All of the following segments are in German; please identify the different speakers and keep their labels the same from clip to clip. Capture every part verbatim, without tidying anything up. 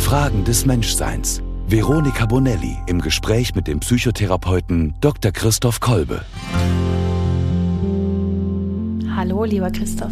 Speaker 1: Fragen des Menschseins. Veronika Bonelli im Gespräch mit dem Psychotherapeuten Doktor Christoph Kolbe.
Speaker 2: Hallo, lieber Christoph.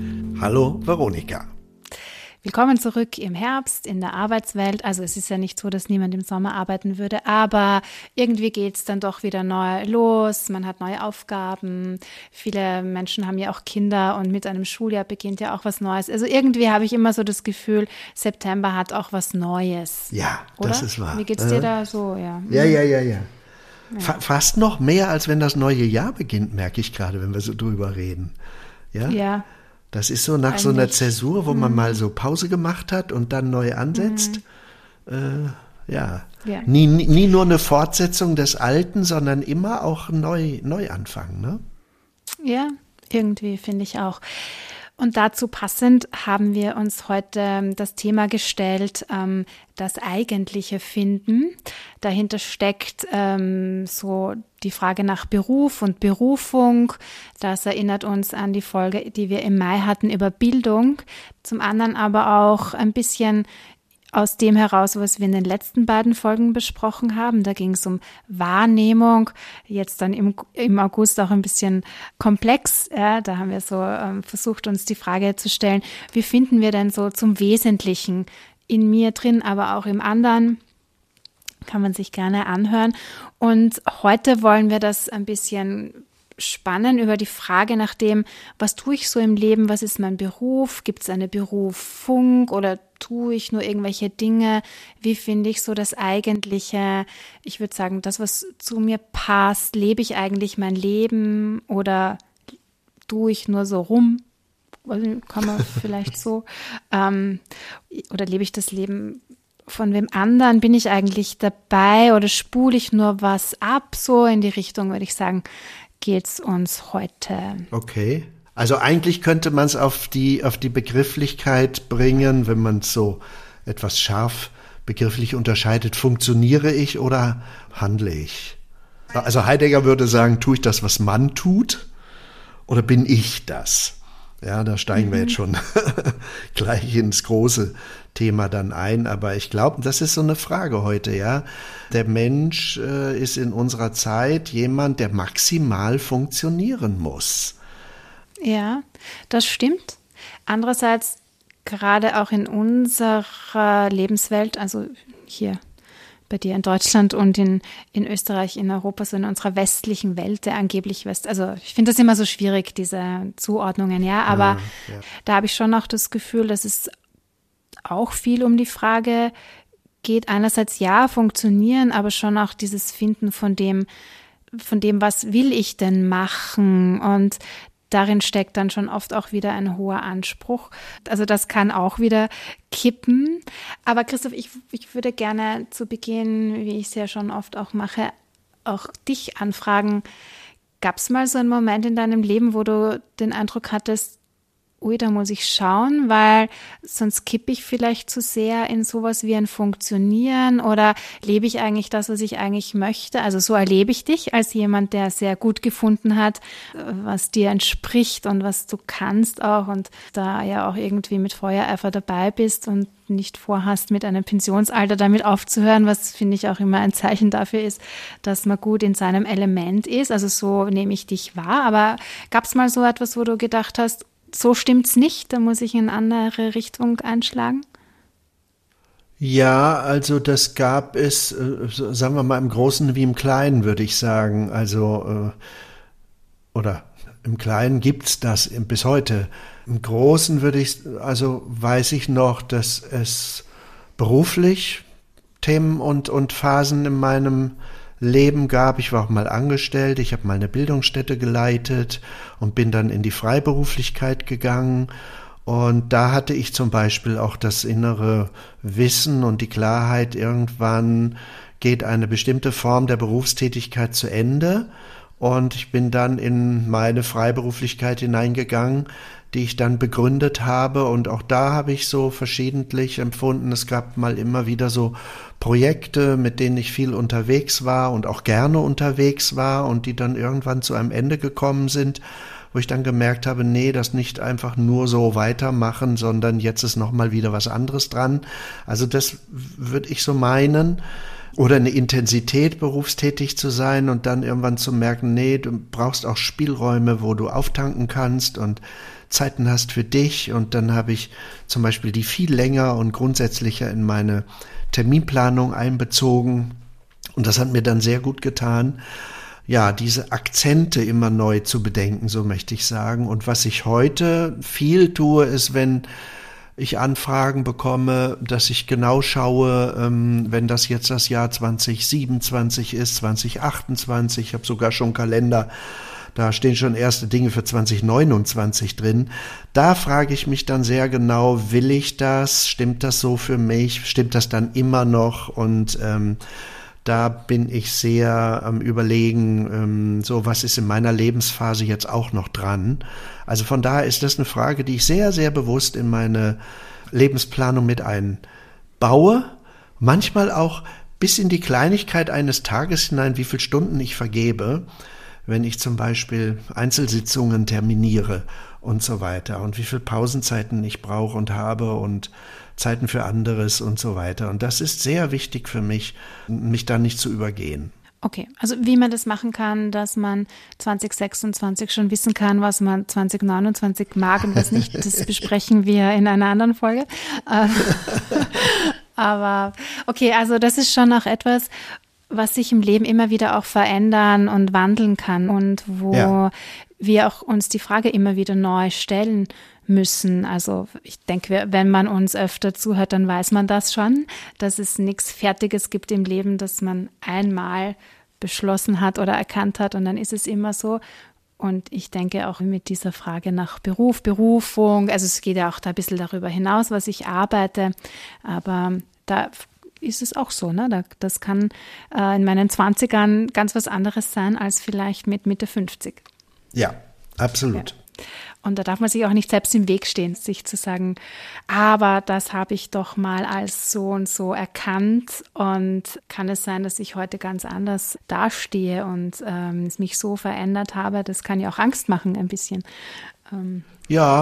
Speaker 3: Hallo, Veronika.
Speaker 2: Willkommen zurück im Herbst in der Arbeitswelt. Also es ist ja nicht so, dass niemand im Sommer arbeiten würde, aber irgendwie geht es dann doch wieder neu los. Man hat neue Aufgaben. Viele Menschen haben ja auch Kinder und mit einem Schuljahr beginnt ja auch was Neues. Also irgendwie habe ich immer so das Gefühl, September hat auch was Neues.
Speaker 3: Ja,
Speaker 2: oder?
Speaker 3: Das ist wahr.
Speaker 2: Wie geht's dir da so? Ja,
Speaker 3: ja, ja, ja. ja.
Speaker 2: Ja.
Speaker 3: Fa- fast noch mehr, als wenn das neue Jahr beginnt, merke ich gerade, wenn wir so drüber reden. Ja.
Speaker 2: Ja.
Speaker 3: Das ist so nach
Speaker 2: Eigentlich.
Speaker 3: so einer Zäsur, wo man mal so Pause gemacht hat und dann neu ansetzt. Mhm. Äh, ja.
Speaker 2: Ja.
Speaker 3: Nie, nie nie nur eine Fortsetzung des Alten, sondern immer auch neu, Neuanfang, ne?
Speaker 2: Ja, irgendwie finde ich auch. Und dazu passend haben wir uns heute das Thema gestellt, ähm, das eigentliche Finden. Dahinter steckt ähm, so die Frage nach Beruf und Berufung. Das erinnert uns an die Folge, die wir im Mai hatten über Bildung. Zum anderen aber auch ein bisschen aus dem heraus, was wir in den letzten beiden Folgen besprochen haben. Da ging es um Wahrnehmung, jetzt dann im, im August auch ein bisschen komplex. Ja, da haben wir so ähm, versucht, uns die Frage zu stellen, wie finden wir denn so zum Wesentlichen in mir drin, aber auch im anderen? Kann man sich gerne anhören. Und heute wollen wir das ein bisschen spannen über die Frage nach dem, was tue ich so im Leben, was ist mein Beruf, gibt es eine Berufung oder tue ich nur irgendwelche Dinge, wie finde ich so das Eigentliche, ich würde sagen, das, was zu mir passt, lebe ich eigentlich mein Leben oder tue ich nur so rum, kann man vielleicht so, ähm, oder lebe ich das Leben von wem anderen, bin ich eigentlich dabei oder spule ich nur was ab, so in die Richtung, würde ich sagen, geht's uns heute.
Speaker 3: Okay. Also eigentlich könnte man es auf die, auf die Begrifflichkeit bringen, wenn man es so etwas scharf begrifflich unterscheidet, funktioniere ich oder handle ich? Also Heidegger würde sagen, tue ich das, was man tut, oder bin ich das? Ja, da steigen mhm. wir jetzt schon gleich ins große Thema dann ein, aber ich glaube, das ist so eine Frage heute, ja. Der Mensch äh, ist in unserer Zeit jemand, der maximal funktionieren muss.
Speaker 2: Ja, das stimmt. Andererseits, gerade auch in unserer Lebenswelt, also hier bei dir in Deutschland und in, in Österreich, in Europa, so in unserer westlichen Welt, der angeblich West, also ich finde das immer so schwierig, diese Zuordnungen, ja, aber
Speaker 3: ja, ja.
Speaker 2: Da habe ich schon auch das Gefühl, dass es auch viel um die Frage geht, einerseits ja, funktionieren, aber schon auch dieses Finden von dem, von dem, was will ich denn machen, und darin steckt dann schon oft auch wieder ein hoher Anspruch. Also das kann auch wieder kippen. Aber Christoph, ich, ich würde gerne zu Beginn, wie ich es ja schon oft auch mache, auch dich anfragen. Gab es mal so einen Moment in deinem Leben, wo du den Eindruck hattest, ui, da muss ich schauen, weil sonst kippe ich vielleicht zu sehr in sowas wie ein Funktionieren, oder lebe ich eigentlich das, was ich eigentlich möchte? Also so erlebe ich dich als jemand, der sehr gut gefunden hat, was dir entspricht und was du kannst auch, und da ja auch irgendwie mit Feuereifer dabei bist und nicht vorhast, mit einem Pensionsalter damit aufzuhören, was finde ich auch immer ein Zeichen dafür ist, dass man gut in seinem Element ist. Also so nehme ich dich wahr. Aber gab es mal so etwas, wo du gedacht hast, so stimmt's nicht, da muss ich in eine andere Richtung einschlagen?
Speaker 3: Ja, also das gab es, äh, sagen wir mal, im Großen wie im Kleinen, würde ich sagen. Also, äh, oder im Kleinen gibt's das bis heute. Im Großen würde ich, also weiß ich noch, dass es beruflich Themen und, und Phasen in meinem Leben gab. Ich war auch mal angestellt, ich habe mal eine Bildungsstätte geleitet und bin dann in die Freiberuflichkeit gegangen, und da hatte ich zum Beispiel auch das innere Wissen und die Klarheit, irgendwann geht eine bestimmte Form der Berufstätigkeit zu Ende, und ich bin dann in meine Freiberuflichkeit hineingegangen, die ich dann begründet habe, und auch da habe ich so verschiedentlich empfunden, es gab mal immer wieder so Projekte, mit denen ich viel unterwegs war und auch gerne unterwegs war und die dann irgendwann zu einem Ende gekommen sind, wo ich dann gemerkt habe, nee, das nicht einfach nur so weitermachen, sondern jetzt ist nochmal wieder was anderes dran. Also das würde ich so meinen. Oder eine Intensität, berufstätig zu sein und dann irgendwann zu merken, nee, du brauchst auch Spielräume, wo du auftanken kannst und Zeiten hast für dich. Und dann habe ich zum Beispiel die viel länger und grundsätzlicher in meine Terminplanung einbezogen. Und das hat mir dann sehr gut getan, ja, diese Akzente immer neu zu bedenken, so möchte ich sagen. Und was ich heute viel tue, ist, wenn ich Anfragen bekomme, dass ich genau schaue, ähm, wenn das jetzt das Jahr zwanzig siebenundzwanzig ist, zwanzig achtundzwanzig, ich habe sogar schon Kalender, da stehen schon erste Dinge für zwanzig neunundzwanzig drin. Da frage ich mich dann sehr genau, will ich das? Stimmt das so für mich? Stimmt das dann immer noch? Und ähm, da bin ich sehr am Überlegen, ähm, so was ist in meiner Lebensphase jetzt auch noch dran. Also von daher ist das eine Frage, die ich sehr, sehr bewusst in meine Lebensplanung mit einbaue. Manchmal auch bis in die Kleinigkeit eines Tages hinein, wie viele Stunden ich vergebe, wenn ich zum Beispiel Einzelsitzungen terminiere und so weiter und wie viele Pausenzeiten ich brauche und habe und Zeiten für anderes und so weiter. Und das ist sehr wichtig für mich, mich da nicht zu übergehen.
Speaker 2: Okay, also wie man das machen kann, dass man zwanzig sechsundzwanzig schon wissen kann, was man zwanzig neunundzwanzig mag und was nicht, das besprechen wir in einer anderen Folge. Aber okay, also das ist schon auch etwas, was sich im Leben immer wieder auch verändern und wandeln kann und wo ja. wir auch uns die Frage immer wieder neu stellen müssen. Also ich denke, wenn man uns öfter zuhört, dann weiß man das schon, dass es nichts Fertiges gibt im Leben, dass man einmal beschlossen hat oder erkannt hat und dann ist es immer so. Und ich denke auch mit dieser Frage nach Beruf, Berufung, also es geht ja auch da ein bisschen darüber hinaus, was ich arbeite, aber da ist es auch so, ne? Das kann äh, in meinen zwanzigern ganz was anderes sein als vielleicht mit Mitte fünfzig.
Speaker 3: Ja, absolut.
Speaker 2: Ja. Und da darf man sich auch nicht selbst im Weg stehen, sich zu sagen, aber das habe ich doch mal als so und so erkannt und kann es sein, dass ich heute ganz anders dastehe und ähm, es mich so verändert habe. Das kann ja auch Angst machen ein bisschen. Ähm,
Speaker 3: ja,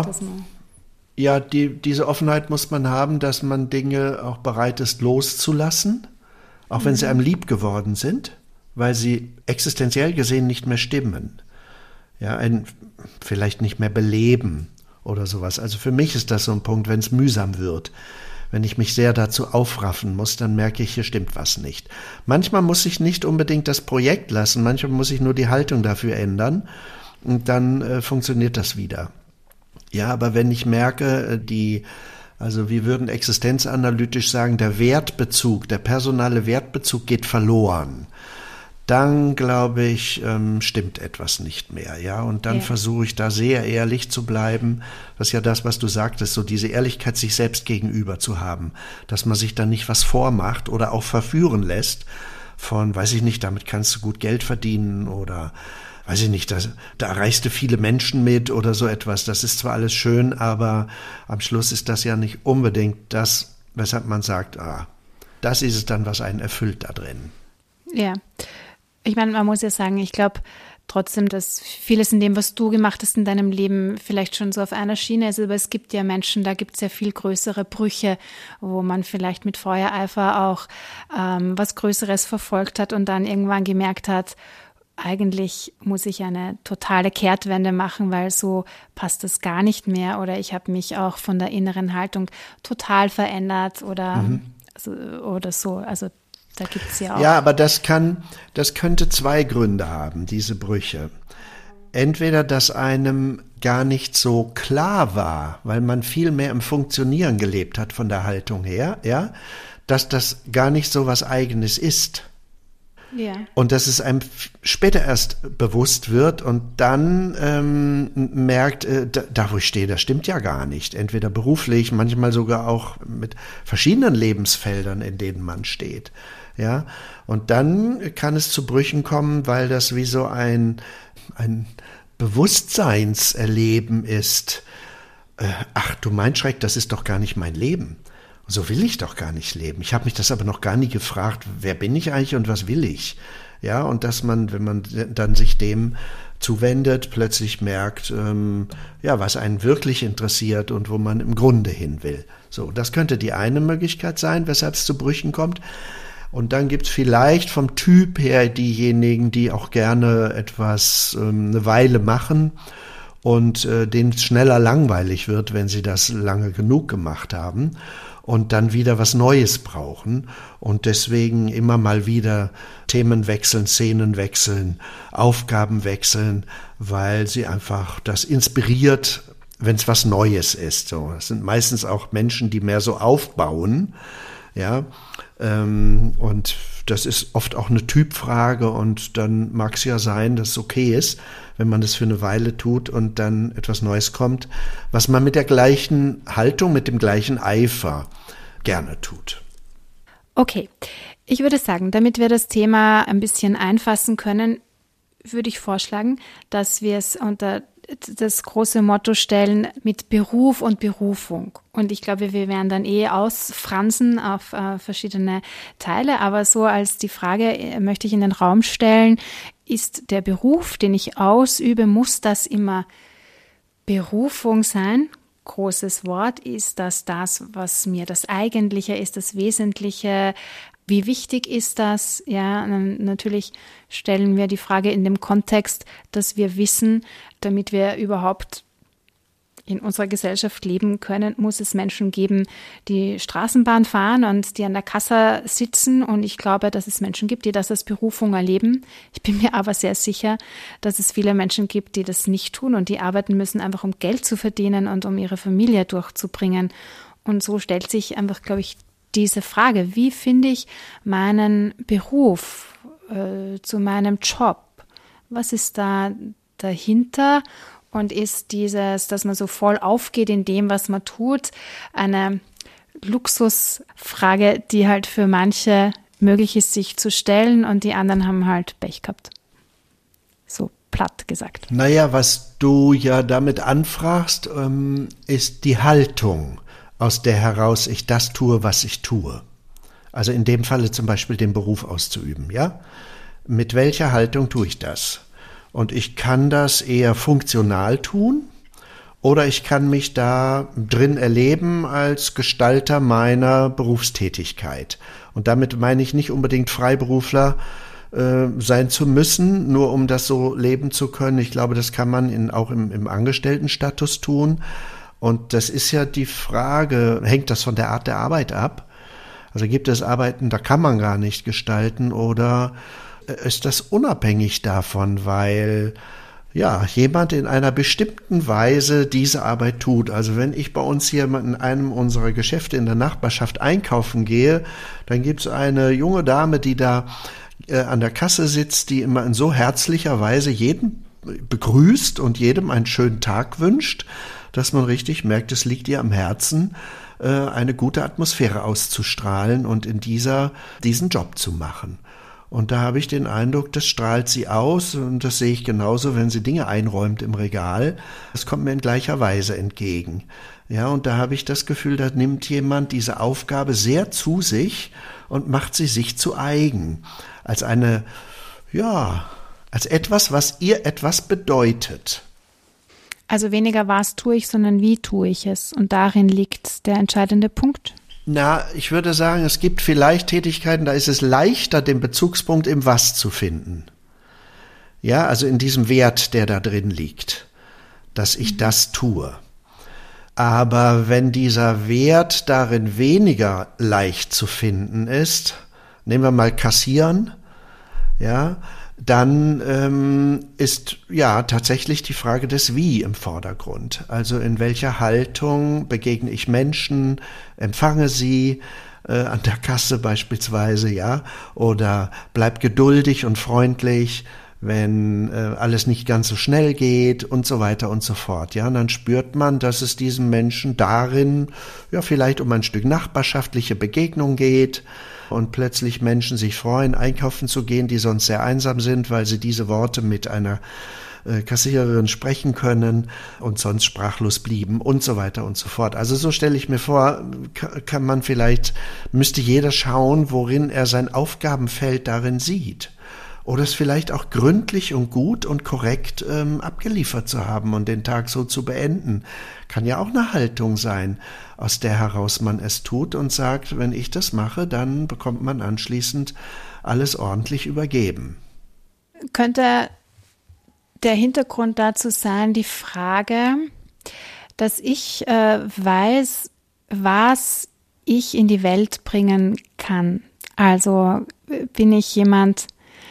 Speaker 3: ja die, diese Offenheit muss man haben, dass man Dinge auch bereit ist loszulassen, auch wenn mhm. sie einem lieb geworden sind, weil sie existenziell gesehen nicht mehr stimmen. Ja, ein vielleicht nicht mehr beleben oder sowas. Also für mich ist das so ein Punkt, wenn es mühsam wird. Wenn ich mich sehr dazu aufraffen muss, dann merke ich, hier stimmt was nicht. Manchmal muss ich nicht unbedingt das Projekt lassen, manchmal muss ich nur die Haltung dafür ändern und dann äh, funktioniert das wieder. Ja, aber wenn ich merke, die, also wir würden existenzanalytisch sagen, der Wertbezug, der personale Wertbezug geht verloren, dann glaube ich, ähm, stimmt etwas nicht mehr, ja. Und dann ja. versuche ich da sehr ehrlich zu bleiben. Das ist ja das, was du sagtest, so diese Ehrlichkeit sich selbst gegenüber zu haben, dass man sich dann nicht was vormacht oder auch verführen lässt von, weiß ich nicht, damit kannst du gut Geld verdienen oder weiß ich nicht, da, da erreichst du viele Menschen mit oder so etwas. Das ist zwar alles schön, aber am Schluss ist das ja nicht unbedingt das, weshalb man sagt, ah, das ist es dann, was einen erfüllt da drin.
Speaker 2: Ja. Ich meine, man muss ja sagen, ich glaube trotzdem, dass vieles in dem, was du gemacht hast in deinem Leben, vielleicht schon so auf einer Schiene ist, aber es gibt ja Menschen, da gibt es ja viel größere Brüche, wo man vielleicht mit Feuereifer auch ähm, was Größeres verfolgt hat und dann irgendwann gemerkt hat, eigentlich muss ich eine totale Kehrtwende machen, weil so passt das gar nicht mehr oder ich habe mich auch von der inneren Haltung total verändert oder, mhm. also, oder so, also da gibt's ja auch.
Speaker 3: Ja, aber das kann, das könnte zwei Gründe haben, diese Brüche. Entweder, dass einem gar nicht so klar war, weil man viel mehr im Funktionieren gelebt hat von der Haltung her, ja, dass das gar nicht so was Eigenes ist. Ja. Und dass es einem später erst bewusst wird und dann ähm, merkt, äh, da, da wo ich stehe, das stimmt ja gar nicht. Entweder beruflich, manchmal sogar auch mit verschiedenen Lebensfeldern, in denen man steht. Ja, und dann kann es zu Brüchen kommen, weil das wie so ein, ein Bewusstseinserleben ist. Äh, ach, du mein Schreck, das ist doch gar nicht mein Leben. So will ich doch gar nicht leben. Ich habe mich das aber noch gar nie gefragt, wer bin ich eigentlich und was will ich? Ja, und dass man, wenn man dann sich dem zuwendet, plötzlich merkt, ähm, ja, was einen wirklich interessiert und wo man im Grunde hin will. So, das könnte die eine Möglichkeit sein, weshalb es zu Brüchen kommt. Und dann gibt es vielleicht vom Typ her diejenigen, die auch gerne etwas, ähm, eine Weile machen und äh, denen schneller langweilig wird, wenn sie das lange genug gemacht haben und dann wieder was Neues brauchen und deswegen immer mal wieder Themen wechseln, Szenen wechseln, Aufgaben wechseln, weil sie einfach das inspiriert, wenn es was Neues ist. So, das sind meistens auch Menschen, die mehr so aufbauen, ja, ähm, und das ist oft auch eine Typfrage und dann mag es ja sein, dass es okay ist, wenn man das für eine Weile tut und dann etwas Neues kommt, was man mit der gleichen Haltung, mit dem gleichen Eifer gerne tut.
Speaker 2: Okay, ich würde sagen, damit wir das Thema ein bisschen einfassen können, würde ich vorschlagen, dass wir es unter das große Motto stellen mit Beruf und Berufung. Und ich glaube, wir werden dann eh ausfransen auf äh, verschiedene Teile. Aber so als die Frage äh, möchte ich in den Raum stellen, ist der Beruf, den ich ausübe, muss das immer Berufung sein? Großes Wort. Ist das das, was mir das Eigentliche ist, das Wesentliche? Wie wichtig ist das? Ja, natürlich stellen wir die Frage in dem Kontext, dass wir wissen, damit wir überhaupt in unserer Gesellschaft leben können, muss es Menschen geben, die Straßenbahn fahren und die an der Kasse sitzen. Und ich glaube, dass es Menschen gibt, die das als Berufung erleben. Ich bin mir aber sehr sicher, dass es viele Menschen gibt, die das nicht tun und die arbeiten müssen, einfach um Geld zu verdienen und um ihre Familie durchzubringen. Und so stellt sich einfach, glaube ich, diese Frage, wie finde ich meinen Beruf äh, zu meinem Job? Was ist da dahinter? Und ist dieses, dass man so voll aufgeht in dem, was man tut, eine Luxusfrage, die halt für manche möglich ist, sich zu stellen und die anderen haben halt Pech gehabt. So platt gesagt.
Speaker 3: Naja, was du ja damit anfragst, ähm, ist die Haltung, aus der heraus ich das tue, was ich tue. Also in dem Falle zum Beispiel den Beruf auszuüben, ja? Mit welcher Haltung tue ich das? Und ich kann das eher funktional tun oder ich kann mich da drin erleben als Gestalter meiner Berufstätigkeit. Und damit meine ich nicht unbedingt Freiberufler äh, sein zu müssen, nur um das so leben zu können. Ich glaube, das kann man in, auch im, im Angestelltenstatus tun. Und das ist ja die Frage, hängt das von der Art der Arbeit ab? Also gibt es Arbeiten, da kann man gar nicht gestalten oder ist das unabhängig davon, weil ja jemand in einer bestimmten Weise diese Arbeit tut. Also wenn ich bei uns hier in einem unserer Geschäfte in der Nachbarschaft einkaufen gehe, dann gibt es eine junge Dame, die da äh, an der Kasse sitzt, die immer in so herzlicher Weise jeden begrüßt und jedem einen schönen Tag wünscht, dass man richtig merkt, es liegt ihr am Herzen, äh, eine gute Atmosphäre auszustrahlen und in dieser diesen Job zu machen. Und da habe ich den Eindruck, das strahlt sie aus und das sehe ich genauso, wenn sie Dinge einräumt im Regal. Das kommt mir in gleicher Weise entgegen. Ja, und da habe ich das Gefühl, da nimmt jemand diese Aufgabe sehr zu sich und macht sie sich zu eigen. Als eine, ja, als etwas, was ihr etwas bedeutet.
Speaker 2: Also weniger was tue ich, sondern wie tue ich es. Und darin liegt der entscheidende Punkt.
Speaker 3: Na, ich würde sagen, es gibt vielleicht Tätigkeiten, da ist es leichter, den Bezugspunkt im Was zu finden. Ja, also in diesem Wert, der da drin liegt, dass ich mhm. das tue. Aber wenn dieser Wert darin weniger leicht zu finden ist, nehmen wir mal Kassieren, ja, dann ähm, ist ja tatsächlich die Frage des Wie im Vordergrund. Also in welcher Haltung begegne ich Menschen, empfange sie äh, an der Kasse beispielsweise, ja, oder bleib geduldig und freundlich, wenn äh, alles nicht ganz so schnell geht und so weiter und so fort. Ja, und dann spürt man, dass es diesem Menschen darin ja vielleicht um ein Stück nachbarschaftliche Begegnung geht, und plötzlich Menschen sich freuen, einkaufen zu gehen, die sonst sehr einsam sind, weil sie diese Worte mit einer äh, Kassiererin sprechen können und sonst sprachlos blieben und so weiter und so fort. Also so stelle ich mir vor, kann, kann man vielleicht, müsste jeder schauen, worin er sein Aufgabenfeld darin sieht. oder es vielleicht auch gründlich und gut und korrekt ähm, abgeliefert zu haben und den Tag so zu beenden. Kann ja auch eine Haltung sein, aus der heraus man es tut und sagt, wenn ich das mache, dann bekommt man anschließend alles ordentlich übergeben.
Speaker 2: Könnte der Hintergrund dazu sein, die Frage, dass ich äh, weiß, was ich in die Welt bringen kann. Also bin ich jemand,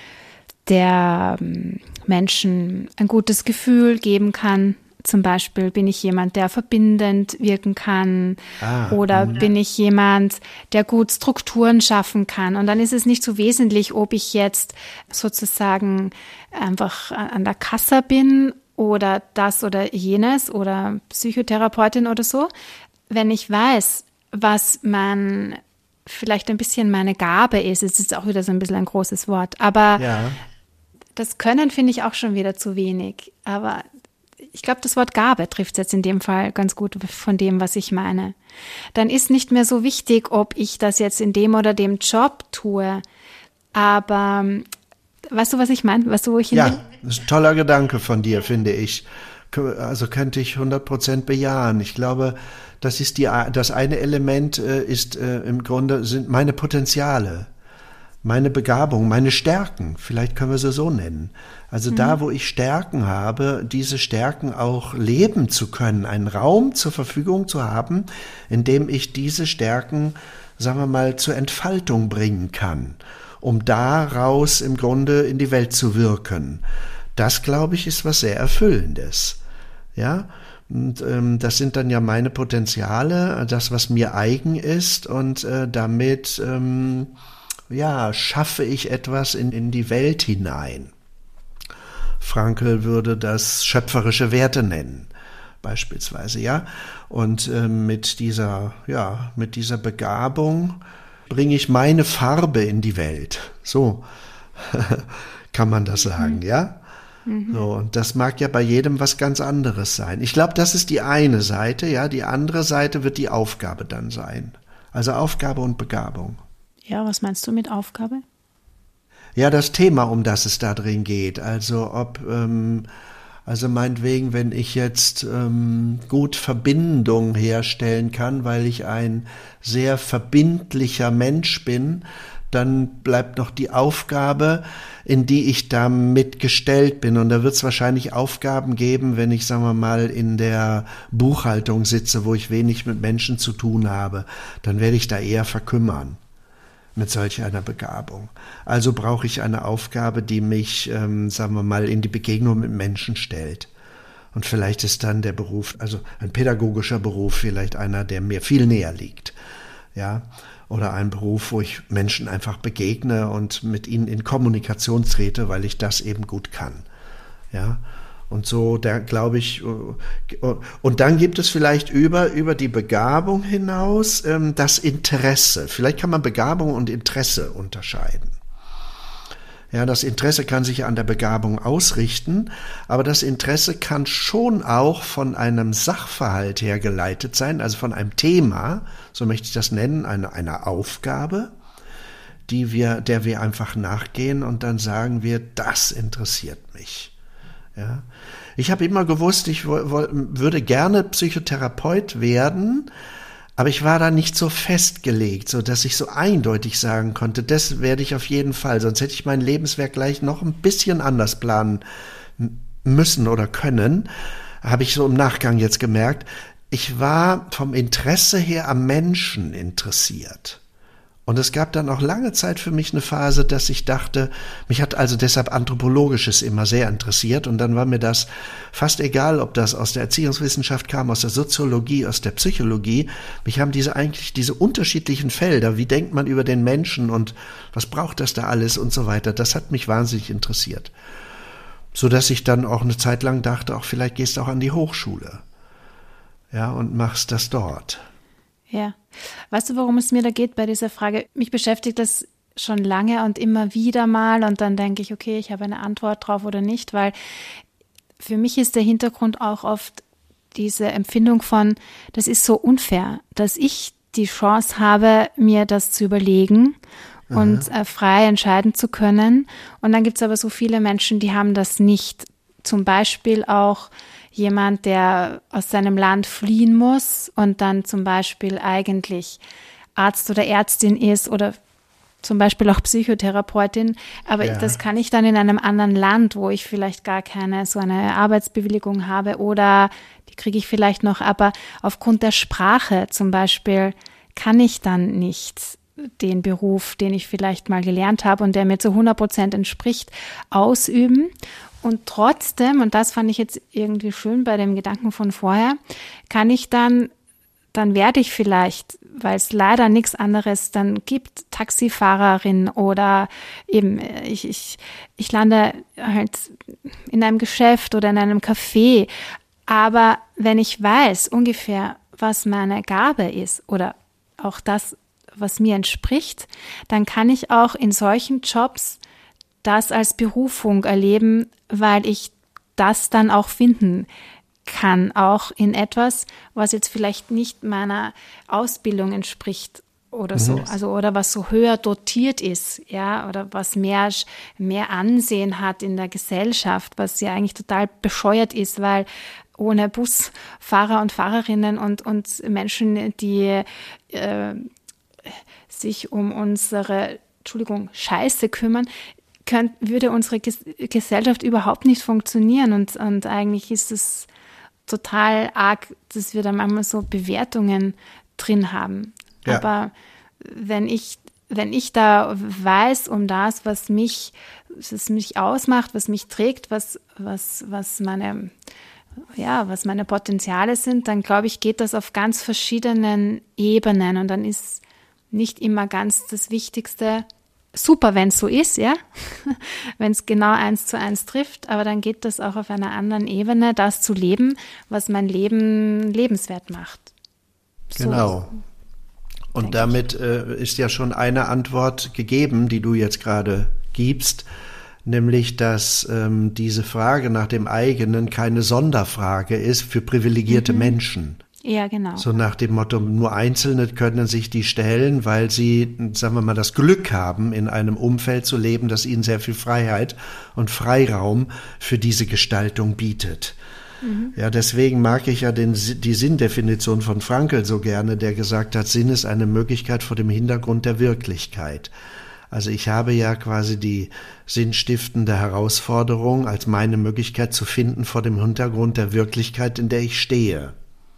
Speaker 2: der Menschen ein gutes Gefühl geben kann. Zum Beispiel bin ich jemand, der verbindend wirken kann. Ah, oder mh. bin ich jemand, der gut Strukturen schaffen kann. Und dann ist es nicht so wesentlich, ob ich jetzt sozusagen einfach an der Kasse bin oder das oder jenes oder Psychotherapeutin oder so. Wenn ich weiß, was man vielleicht ein bisschen meine Gabe ist, es ist auch wieder so ein bisschen ein großes Wort, aber ja. Das Können finde ich auch schon wieder zu wenig. Aber ich glaube, das Wort Gabe trifft es jetzt in dem Fall ganz gut von dem, was ich meine. Dann ist nicht mehr so wichtig, ob ich das jetzt in dem oder dem Job tue. Aber weißt du, was ich meine? Weißt du, wo ich hin
Speaker 3: Ja,
Speaker 2: will?
Speaker 3: Das ist ein toller Gedanke von dir, finde ich. Also könnte ich hundert Prozent bejahen. Ich glaube, das ist die, das eine Element äh, ist äh, im Grunde sind meine Potenziale. Meine Begabung, meine Stärken, vielleicht können wir sie so nennen. Also mhm. da, wo ich Stärken habe, diese Stärken auch leben zu können, einen Raum zur Verfügung zu haben, in dem ich diese Stärken, sagen wir mal, zur Entfaltung bringen kann, um daraus im Grunde in die Welt zu wirken. Das, glaube ich, ist was sehr Erfüllendes. Ja, und ähm, das sind dann ja meine Potenziale, das, was mir eigen ist und äh, damit ähm, ja, schaffe ich etwas in, in die Welt hinein. Frankl würde das schöpferische Werte nennen, beispielsweise, ja. Und äh, mit dieser, ja, mit dieser Begabung bringe ich meine Farbe in die Welt. So kann man das sagen, mhm. ja. Mhm. So, und das mag ja bei jedem was ganz anderes sein. Ich glaube, das ist die eine Seite, ja. Die andere Seite wird die Aufgabe dann sein. Also Aufgabe und Begabung.
Speaker 2: Ja, was meinst du mit Aufgabe?
Speaker 3: Ja, das Thema, um das es da drin geht. Also ob, ähm, also meinetwegen, wenn ich jetzt ähm, gut Verbindung herstellen kann, weil ich ein sehr verbindlicher Mensch bin, dann bleibt noch die Aufgabe, in die ich damit gestellt bin. Und da wird es wahrscheinlich Aufgaben geben, wenn ich, sagen wir mal, in der Buchhaltung sitze, wo ich wenig mit Menschen zu tun habe. Dann werde ich da eher verkümmern mit solch einer Begabung. Also brauche ich eine Aufgabe, die mich, ähm, sagen wir mal, in die Begegnung mit Menschen stellt. Und vielleicht ist dann der Beruf, also ein pädagogischer Beruf, vielleicht einer, der mir viel näher liegt. Ja, oder ein Beruf, wo ich Menschen einfach begegne und mit ihnen in Kommunikation trete, weil ich das eben gut kann. Ja. Und so, da glaube ich, und dann gibt es vielleicht über, über die Begabung hinaus ähm, das Interesse. Vielleicht kann man Begabung und Interesse unterscheiden. Ja, das Interesse kann sich an der Begabung ausrichten, aber das Interesse kann schon auch von einem Sachverhalt hergeleitet sein, also von einem Thema, so möchte ich das nennen, eine, eine Aufgabe, die wir, der wir einfach nachgehen und dann sagen wir, das interessiert mich. Ja, ich habe immer gewusst, ich w- w- würde gerne Psychotherapeut werden, aber ich war da nicht so festgelegt, so dass ich so eindeutig sagen konnte, das werde ich auf jeden Fall, sonst hätte ich mein Lebenswerk gleich noch ein bisschen anders planen müssen oder können, habe ich so im Nachgang jetzt gemerkt. Ich war vom Interesse her am Menschen interessiert. Und es gab dann auch lange Zeit für mich eine Phase, dass ich dachte, mich hat also deshalb Anthropologisches immer sehr interessiert und dann war mir das fast egal, ob das aus der Erziehungswissenschaft kam, aus der Soziologie, aus der Psychologie. Mich haben diese eigentlich diese unterschiedlichen Felder, wie denkt man über den Menschen und was braucht das da alles und so weiter, das hat mich wahnsinnig interessiert. So dass ich dann auch eine Zeit lang dachte, auch vielleicht gehst du auch an die Hochschule, ja, und machst das dort.
Speaker 2: Ja. Weißt du, worum es mir da geht bei dieser Frage? Mich beschäftigt das schon lange und immer wieder mal und dann denke ich, okay, ich habe eine Antwort drauf oder nicht, weil für mich ist der Hintergrund auch oft diese Empfindung von, das ist so unfair, dass ich die Chance habe, mir das zu überlegen mhm. und äh, frei entscheiden zu können. Und dann gibt es aber so viele Menschen, die haben das nicht. Zum Beispiel auch jemand, der aus seinem Land fliehen muss und dann zum Beispiel eigentlich Arzt oder Ärztin ist oder zum Beispiel auch Psychotherapeutin, aber ja. das kann ich dann in einem anderen Land, wo ich vielleicht gar keine so eine Arbeitsbewilligung habe oder die kriege ich vielleicht noch, aber aufgrund der Sprache zum Beispiel kann ich dann nicht den Beruf, den ich vielleicht mal gelernt habe und der mir zu hundert Prozent entspricht, ausüben. Und trotzdem, und das fand ich jetzt irgendwie schön bei dem Gedanken von vorher, kann ich dann dann werde ich vielleicht, weil es leider nichts anderes dann gibt, Taxifahrerin oder eben ich, ich, ich lande halt in einem Geschäft oder in einem Café. Aber wenn ich weiß ungefähr, was meine Gabe ist oder auch das, was mir entspricht, dann kann ich auch in solchen Jobs das als Berufung erleben, weil ich das dann auch finden kann, auch in etwas, was jetzt vielleicht nicht meiner Ausbildung entspricht oder so, also oder was so höher dotiert ist, ja, oder was mehr, mehr Ansehen hat in der Gesellschaft, was ja eigentlich total bescheuert ist, weil ohne Busfahrer und Fahrerinnen und, und Menschen, die äh, sich um unsere, Entschuldigung, Scheiße kümmern, könnt, würde unsere Ges- Gesellschaft überhaupt nicht funktionieren und, und eigentlich ist es total arg, dass wir da manchmal so Bewertungen drin haben. Ja. Aber wenn ich, wenn ich da weiß um das, was mich, was mich ausmacht, was mich trägt, was, was, was meine, ja, was meine Potenziale sind, dann glaube ich, geht das auf ganz verschiedenen Ebenen und dann ist nicht immer ganz das Wichtigste, super, wenn es so ist, ja, wenn es genau eins zu eins trifft, aber dann geht das auch auf einer anderen Ebene, das zu leben, was mein Leben lebenswert macht. So,
Speaker 3: genau. Und damit äh, ist ja schon eine Antwort gegeben, die du jetzt gerade gibst, nämlich, dass ähm, diese Frage nach dem eigenen keine Sonderfrage ist für privilegierte mhm. Menschen.
Speaker 2: Ja, genau.
Speaker 3: So nach dem Motto, nur Einzelne können sich die stellen, weil sie, sagen wir mal, das Glück haben, in einem Umfeld zu leben, das ihnen sehr viel Freiheit und Freiraum für diese Gestaltung bietet. Mhm. Ja, deswegen mag ich ja den, die Sinndefinition von Frankl so gerne, der gesagt hat, Sinn ist eine Möglichkeit vor dem Hintergrund der Wirklichkeit. Also ich habe ja quasi die sinnstiftende Herausforderung als meine Möglichkeit zu finden vor dem Hintergrund der Wirklichkeit, in der ich stehe.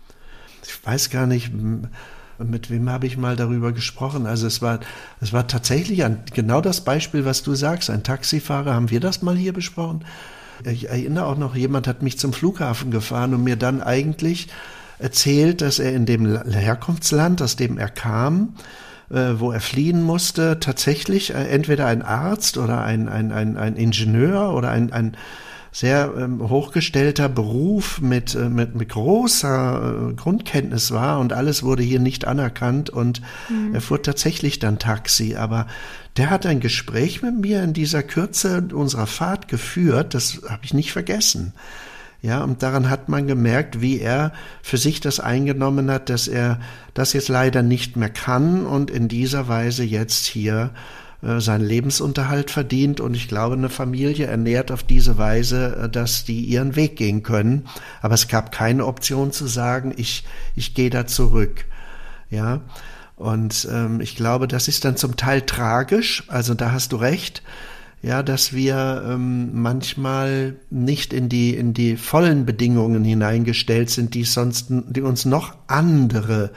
Speaker 3: Ich weiß gar nicht, mit wem habe ich mal darüber gesprochen. Also es war, es war tatsächlich ein, genau das Beispiel, was du sagst. Ein Taxifahrer, haben wir das mal hier besprochen? Ich erinnere auch noch, jemand hat mich zum Flughafen gefahren und mir dann eigentlich erzählt, dass er in dem Herkunftsland, aus dem er kam, äh, wo er fliehen musste, tatsächlich äh, entweder ein Arzt oder ein, ein, ein, ein Ingenieur oder ein, ein sehr ähm, hochgestellter Beruf mit, äh, mit, mit großer äh, Grundkenntnis war und alles wurde hier nicht anerkannt und mhm. er fuhr tatsächlich dann Taxi, aber der hat ein Gespräch mit mir in dieser Kürze unserer Fahrt geführt, das habe ich nicht vergessen. Ja, und daran hat man gemerkt, wie er für sich das eingenommen hat, dass er das jetzt leider nicht mehr kann und in dieser Weise jetzt hier seinen Lebensunterhalt verdient und ich glaube, eine Familie ernährt auf diese Weise, dass die ihren Weg gehen können. Aber es gab keine Option zu sagen, ich, ich gehe da zurück. Ja, und ähm, ich glaube, das ist dann zum Teil tragisch, also da hast du recht, ja, dass wir ähm, manchmal nicht in die, in die vollen Bedingungen hineingestellt sind, die sonst, die uns noch andere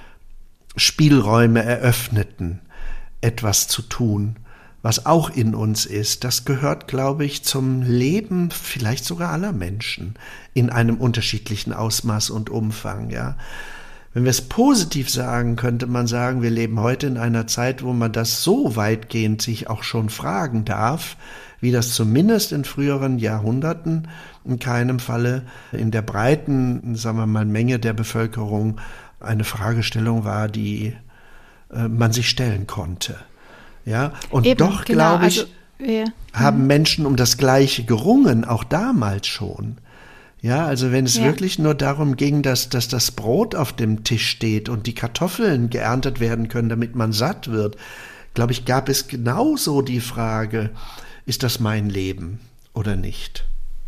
Speaker 3: Spielräume eröffneten, etwas zu tun, was auch in uns ist. Das gehört, glaube ich, zum Leben vielleicht sogar aller Menschen in einem unterschiedlichen Ausmaß und Umfang, ja. Wenn wir es positiv sagen, könnte man sagen, wir leben heute in einer Zeit, wo man das so weitgehend sich auch schon fragen darf, wie das zumindest in früheren Jahrhunderten in keinem Falle in der breiten, sagen wir mal, Menge der Bevölkerung eine Fragestellung war, die äh, man sich stellen konnte. Ja, und Eben, doch, genau, glaube ich, also, ja. haben Menschen um das Gleiche gerungen, auch damals schon. Ja, also wenn es ja. wirklich nur darum ging, dass, dass das Brot auf dem Tisch steht und die Kartoffeln geerntet werden können, damit man satt wird, glaube ich, gab es genauso die Frage, ist das mein Leben oder nicht?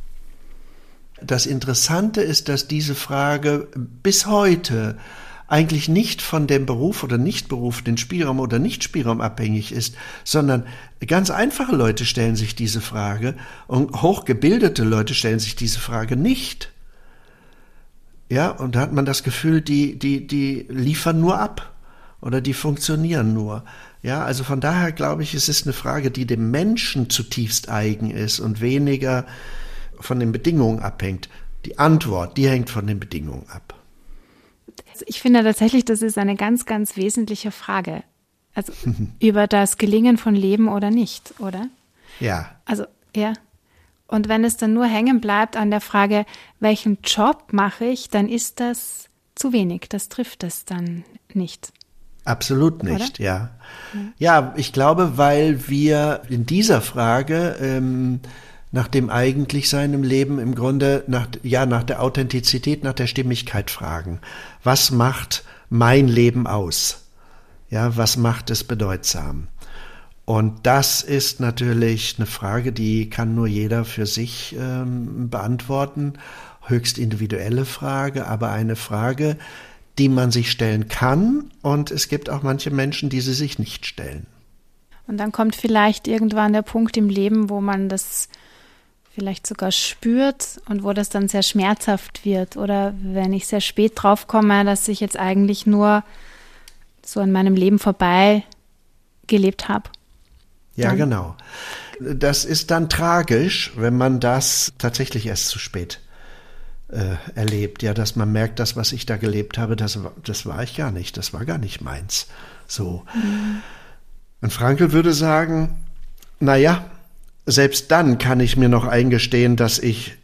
Speaker 3: Das Interessante ist, dass diese Frage bis heute eigentlich nicht von dem Beruf oder Nichtberuf, den Spielraum oder Nichtspielraum abhängig ist, sondern ganz einfache Leute stellen sich diese Frage und hochgebildete Leute stellen sich diese Frage nicht. Ja, und da hat man das Gefühl, die, die, die liefern nur ab oder die funktionieren nur. Ja, also von daher glaube ich, es ist eine Frage, die dem Menschen zutiefst eigen ist und weniger von den Bedingungen abhängt. Die Antwort, die hängt von den Bedingungen ab.
Speaker 2: Ich finde tatsächlich, das ist eine ganz, ganz wesentliche Frage. Also über das Gelingen von Leben oder nicht, oder?
Speaker 3: Ja.
Speaker 2: Also, ja. Und wenn es dann nur hängen bleibt an der Frage, welchen Job mache ich, dann ist das zu wenig. Das trifft es dann nicht.
Speaker 3: Absolut nicht, ja. ja. Ja, ich glaube, weil wir in dieser Frage ähm, nach dem Eigentlichsein im Leben im Grunde nach, ja, nach der Authentizität, nach der Stimmigkeit fragen. Was macht mein Leben aus? Ja, was macht es bedeutsam? Und das ist natürlich eine Frage, die kann nur jeder für sich ähm, beantworten. Höchst individuelle Frage, aber eine Frage, die man sich stellen kann. Und es gibt auch manche Menschen, die sie sich nicht stellen.
Speaker 2: Und dann kommt vielleicht irgendwann der Punkt im Leben, wo man das vielleicht sogar spürt und wo das dann sehr schmerzhaft wird. Oder wenn ich sehr spät drauf komme, dass ich jetzt eigentlich nur so an meinem Leben vorbei gelebt habe.
Speaker 3: Ja,
Speaker 2: dann.
Speaker 3: Genau. Das ist dann tragisch, wenn man das tatsächlich erst zu spät äh, erlebt. Ja, dass man merkt, das, was ich da gelebt habe, das, das war ich gar nicht. Das war gar nicht meins. So. Mhm. Und Frankl würde sagen, naja, selbst dann kann ich mir noch eingestehen, dass ich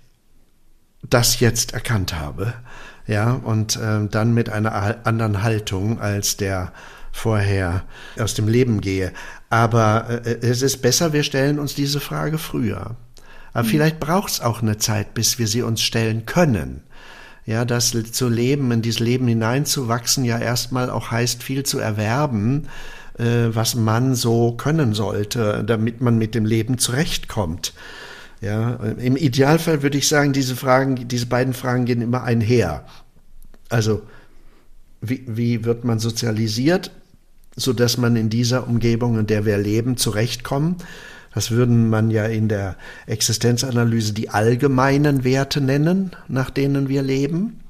Speaker 3: das jetzt erkannt habe. Ja, und äh, dann mit einer anderen Haltung als der vorher aus dem Leben gehe. Aber äh, es ist besser, wir stellen uns diese Frage früher. Aber mhm. vielleicht braucht es auch eine Zeit, bis wir sie uns stellen können. Ja, das zu leben, in dieses Leben hineinzuwachsen, ja erstmal auch heißt, viel zu erwerben, äh, was man so können sollte, damit man mit dem Leben zurechtkommt. Ja, im Idealfall würde ich sagen, diese Fragen, diese beiden Fragen gehen immer einher. Also, wie, wie wird man sozialisiert, so dass man in dieser Umgebung, in der wir leben, zurechtkommen? Das würden man ja in der Existenzanalyse die allgemeinen Werte nennen, nach denen wir leben,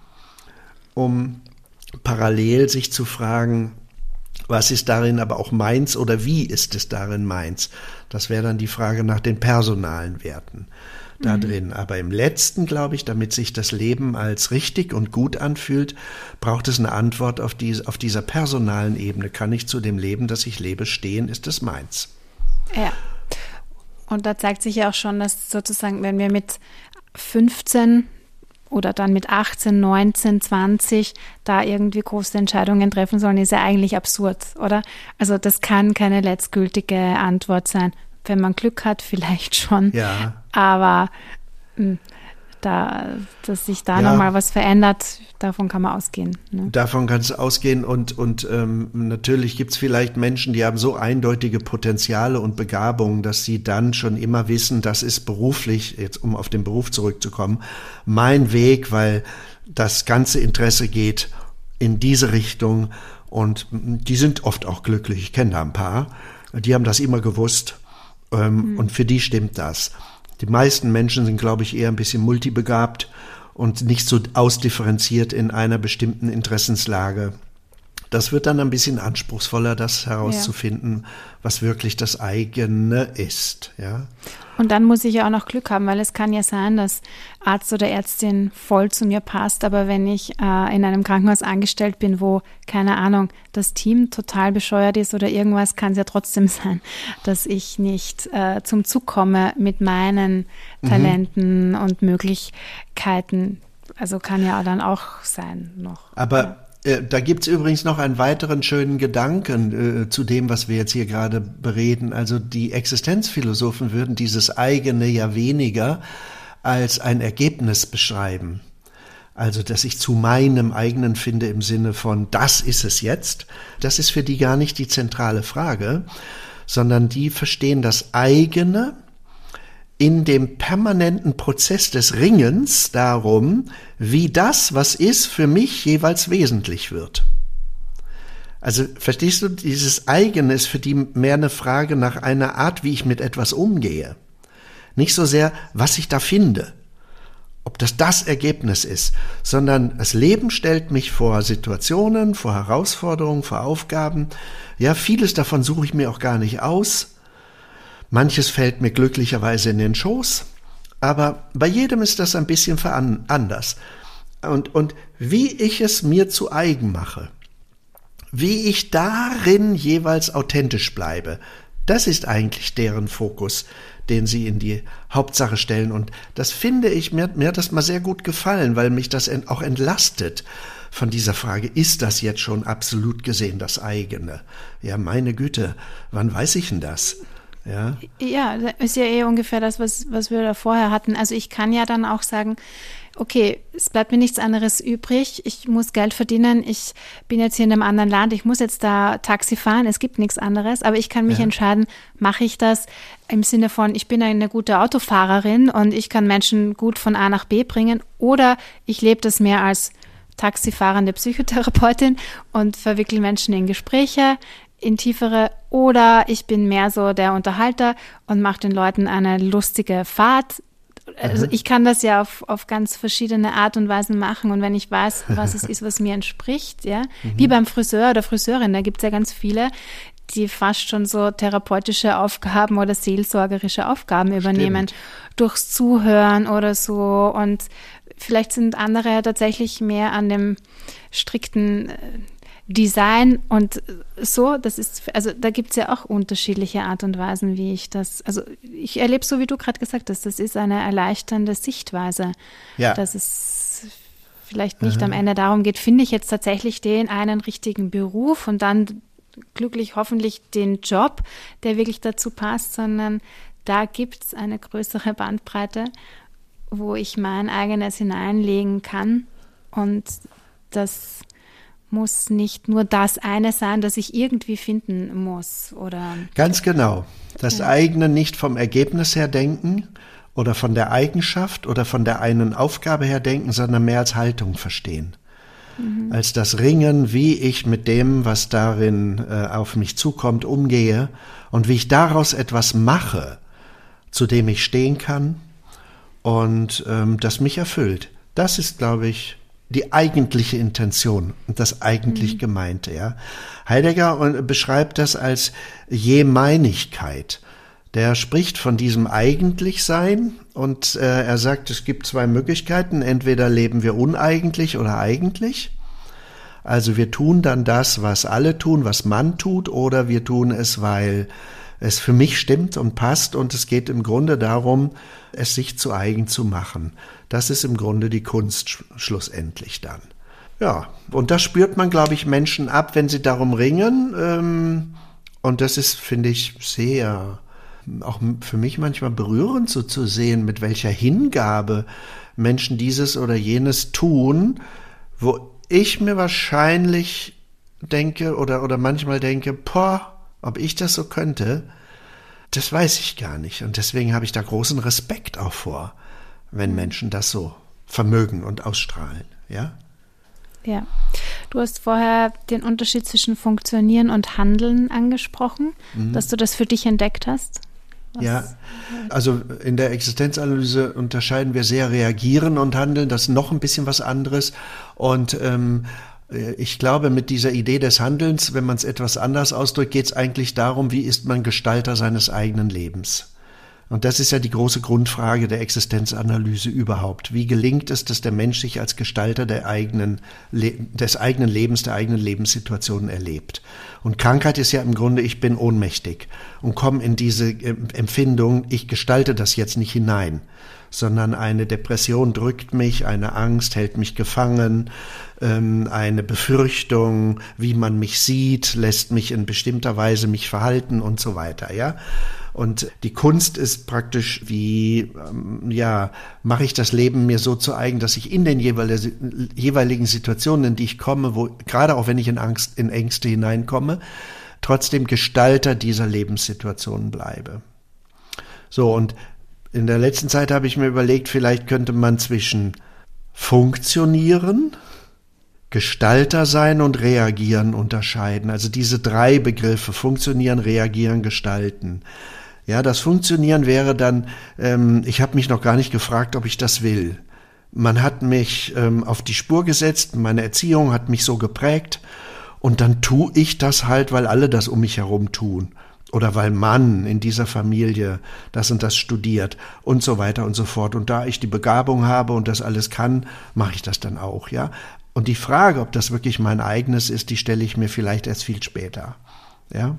Speaker 3: um parallel sich zu fragen, was ist darin aber auch meins oder wie ist es darin meins? Das wäre dann die Frage nach den personalen Werten da mhm. drin. Aber im Letzten, glaube ich, damit sich das Leben als richtig und gut anfühlt, braucht es eine Antwort auf, die, auf dieser personalen Ebene. Kann ich zu dem Leben, das ich lebe, stehen? Ist es meins?
Speaker 2: Ja. Und da zeigt sich ja auch schon, dass sozusagen, wenn wir mit fünfzehn oder dann mit achtzehn, neunzehn, zwanzig da irgendwie große Entscheidungen treffen sollen, ist ja eigentlich absurd, oder? Also das kann keine letztgültige Antwort sein. Wenn man Glück hat, vielleicht schon.
Speaker 3: Ja.
Speaker 2: Aber mh, da, dass sich da
Speaker 3: ja.
Speaker 2: nochmal was verändert, davon kann man ausgehen. Ne?
Speaker 3: Davon kannst du ausgehen und, und ähm, natürlich gibt es vielleicht Menschen, die haben so eindeutige Potenziale und Begabungen, dass sie dann schon immer wissen, das ist beruflich, jetzt um auf den Beruf zurückzukommen, mein Weg, weil das ganze Interesse geht in diese Richtung und die sind oft auch glücklich. Ich kenne da ein paar, die haben das immer gewusst ähm, mhm. und für die stimmt das. Die meisten Menschen sind, glaube ich, eher ein bisschen multibegabt und nicht so ausdifferenziert in einer bestimmten Interessenslage. Das wird dann ein bisschen anspruchsvoller, das herauszufinden, ja. was wirklich das eigene ist. Ja.
Speaker 2: Und dann muss ich ja auch noch Glück haben, weil es kann ja sein, dass Arzt oder Ärztin voll zu mir passt, aber wenn ich äh, in einem Krankenhaus angestellt bin, wo, keine Ahnung, das Team total bescheuert ist oder irgendwas, kann es ja trotzdem sein, dass ich nicht äh, zum Zug komme mit meinen Talenten mhm. und Möglichkeiten. Also kann ja dann auch sein noch.
Speaker 3: Aber äh, da gibt's übrigens noch einen weiteren schönen Gedanken äh, zu dem, was wir jetzt hier gerade bereden. Also die Existenzphilosophen würden dieses eigene ja weniger als ein Ergebnis beschreiben. also dass ich zu meinem eigenen finde im Sinne von, das ist es jetzt, das ist für die gar nicht die zentrale Frage, sondern die verstehen das eigene in dem permanenten Prozess des Ringens darum, wie das, was ist, für mich jeweils wesentlich wird. Also verstehst du, dieses eigene ist für die mehr eine Frage nach einer Art, wie ich mit etwas umgehe. Nicht so sehr, was ich da finde, ob das das Ergebnis ist, sondern das Leben stellt mich vor Situationen, vor Herausforderungen, vor Aufgaben. Ja, vieles davon suche ich mir auch gar nicht aus. Manches fällt mir glücklicherweise in den Schoß, aber bei jedem ist das ein bisschen anders. Und, und wie ich es mir zu eigen mache, wie ich darin jeweils authentisch bleibe, das ist eigentlich deren Fokus, den sie in die Hauptsache stellen. Und das finde ich, mir, mir hat das mal sehr gut gefallen, weil mich das auch entlastet von dieser Frage, ist das jetzt schon absolut gesehen das eigene? Ja, meine Güte, wann weiß ich denn das? Ja,
Speaker 2: ja, das ist ja eh ungefähr das, was, was wir da vorher hatten. Also ich kann ja dann auch sagen, okay, es bleibt mir nichts anderes übrig, ich muss Geld verdienen, ich bin jetzt hier in einem anderen Land, ich muss jetzt da Taxi fahren, es gibt nichts anderes, aber ich kann mich ja. entscheiden, mache ich das im Sinne von, ich bin eine gute Autofahrerin und ich kann Menschen gut von A nach B bringen, oder ich lebe das mehr als taxifahrende Psychotherapeutin und verwickle Menschen in Gespräche, in tiefere, oder ich bin mehr so der Unterhalter und mache den Leuten eine lustige Fahrt. Also ich kann das ja auf, auf ganz verschiedene Art und Weisen machen, und wenn ich weiß, was es ist, was mir entspricht, ja, mhm. wie beim Friseur oder Friseurin, da gibt es ja ganz viele, die fast schon so therapeutische Aufgaben oder seelsorgerische Aufgaben übernehmen, Stimmt. durchs Zuhören oder so, und vielleicht sind andere tatsächlich mehr an dem strikten Design und so, das ist, also da gibt es ja auch unterschiedliche Art und Weisen, wie ich das, also ich erlebe so, wie du gerade gesagt hast, das ist eine erleichternde Sichtweise, ja. dass es vielleicht nicht mhm. am Ende darum geht, finde ich jetzt tatsächlich den einen richtigen Beruf und dann glücklich hoffentlich den Job, der wirklich dazu passt, sondern da gibt es eine größere Bandbreite, wo ich mein eigenes hineinlegen kann, und das muss nicht nur das eine sein, das ich irgendwie finden muss, oder?
Speaker 3: Ganz genau. Das ja. eigene nicht vom Ergebnis her denken oder von der Eigenschaft oder von der einen Aufgabe her denken, sondern mehr als Haltung verstehen. Mhm. Als das Ringen, wie ich mit dem, was darin äh, auf mich zukommt, umgehe und wie ich daraus etwas mache, zu dem ich stehen kann und ähm, das mich erfüllt. Das ist, glaube ich, die eigentliche Intention und das eigentlich mhm. Gemeinte. Ja. Heidegger beschreibt das als Jemeinigkeit. Der spricht von diesem Eigentlichsein und äh, er sagt, es gibt zwei Möglichkeiten. Entweder leben wir uneigentlich oder eigentlich. Also wir tun dann das, was alle tun, was man tut, oder wir tun es, weil es für mich stimmt und passt, und es geht im Grunde darum, es sich zu eigen zu machen. Das ist im Grunde die Kunst schlussendlich dann. Ja, und das spürt man, glaube ich, Menschen ab, wenn sie darum ringen. Ähm, und das ist, finde ich, sehr, auch für mich manchmal berührend, so zu sehen, mit welcher Hingabe Menschen dieses oder jenes tun, wo ich mir wahrscheinlich denke oder, oder manchmal denke, boah, ob ich das so könnte, das weiß ich gar nicht. Und deswegen habe ich da großen Respekt auch vor, wenn Menschen das so vermögen und ausstrahlen. Ja?
Speaker 2: Ja. Du hast vorher den Unterschied zwischen Funktionieren und Handeln angesprochen, mhm. dass du das für dich entdeckt hast. Was?
Speaker 3: Ja, also in der Existenzanalyse unterscheiden wir sehr Reagieren und Handeln. Das ist noch ein bisschen was anderes. Und ähm, ich glaube, mit dieser Idee des Handelns, wenn man es etwas anders ausdrückt, geht es eigentlich darum, wie ist man Gestalter seines eigenen Lebens. Und das ist ja die große Grundfrage der Existenzanalyse überhaupt. Wie gelingt es, dass der Mensch sich als Gestalter der eigenen, des eigenen Lebens, der eigenen Lebenssituationen erlebt? Und Krankheit ist ja im Grunde, ich bin ohnmächtig und komme in diese Empfindung, ich gestalte das jetzt nicht hinein, sondern eine Depression drückt mich, eine Angst hält mich gefangen, ähm, eine Befürchtung, wie man mich sieht, lässt mich in bestimmter Weise mich verhalten und so weiter, ja. Und die Kunst ist praktisch, wie, ähm, ja, mache ich das Leben mir so zu eigen, dass ich in den jeweiligen Situationen, in die ich komme, wo, gerade auch wenn ich in Angst, in Ängste hineinkomme, trotzdem Gestalter dieser Lebenssituationen bleibe. So, und in der letzten Zeit habe ich mir überlegt, vielleicht könnte man zwischen funktionieren, Gestalter sein und reagieren unterscheiden. Also diese drei Begriffe, funktionieren, reagieren, gestalten. Ja, das Funktionieren wäre dann, ähm, ich habe mich noch gar nicht gefragt, ob ich das will. Man hat mich ähm, auf die Spur gesetzt, meine Erziehung hat mich so geprägt und dann tue ich das halt, weil alle das um mich herum tun. Oder weil man in dieser Familie das und das studiert und so weiter und so fort. Und da ich die Begabung habe und das alles kann, mache ich das dann auch, ja. Und die Frage, ob das wirklich mein eigenes ist, die stelle ich mir vielleicht erst viel später, ja.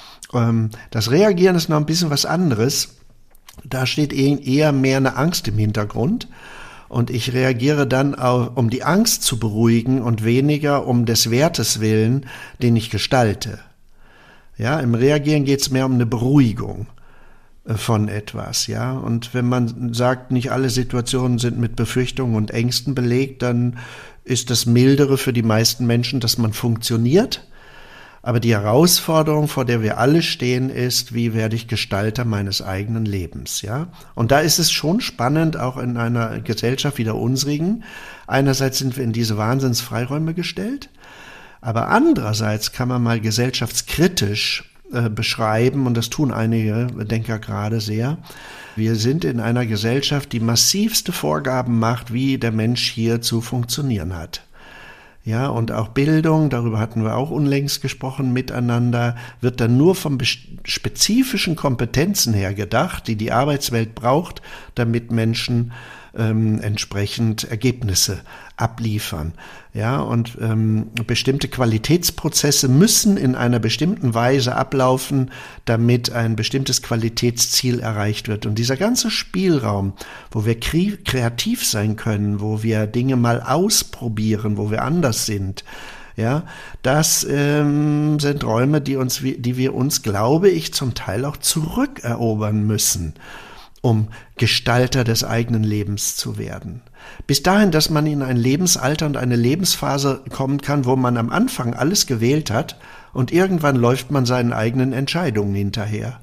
Speaker 3: Das Reagieren ist noch ein bisschen was anderes. Da steht eher mehr eine Angst im Hintergrund. Und ich reagiere dann, auch, um die Angst zu beruhigen und weniger um des Wertes willen, den ich gestalte. Ja, im Reagieren geht es mehr um eine Beruhigung von etwas, ja. Und wenn man sagt, nicht alle Situationen sind mit Befürchtungen und Ängsten belegt, dann ist das Mildere für die meisten Menschen, dass man funktioniert. Aber die Herausforderung, vor der wir alle stehen, ist, wie werde ich Gestalter meines eigenen Lebens, ja? Und da ist es schon spannend, auch in einer Gesellschaft wie der unsrigen. Einerseits sind wir in diese Wahnsinnsfreiräume gestellt, aber andererseits kann man mal gesellschaftskritisch äh, beschreiben, und das tun einige Denker gerade sehr. Wir sind in einer Gesellschaft, die massivste Vorgaben macht, wie der Mensch hier zu funktionieren hat. Ja, und auch Bildung, darüber hatten wir auch unlängst gesprochen miteinander, wird dann nur von spezifischen Kompetenzen her gedacht, die die Arbeitswelt braucht, damit Menschen ähm, entsprechend Ergebnisse abliefern. Ja, und ähm, bestimmte Qualitätsprozesse müssen in einer bestimmten Weise ablaufen, damit ein bestimmtes Qualitätsziel erreicht wird. Und dieser ganze Spielraum, wo wir kre- kreativ sein können, wo wir Dinge mal ausprobieren, wo wir anders sind, ja, das ähm, sind Räume, die uns, die wir uns, glaube ich, zum Teil auch zurückerobern müssen, um Gestalter des eigenen Lebens zu werden. Bis dahin, dass man in ein Lebensalter und eine Lebensphase kommen kann, wo man am Anfang alles gewählt hat und irgendwann läuft man seinen eigenen Entscheidungen hinterher,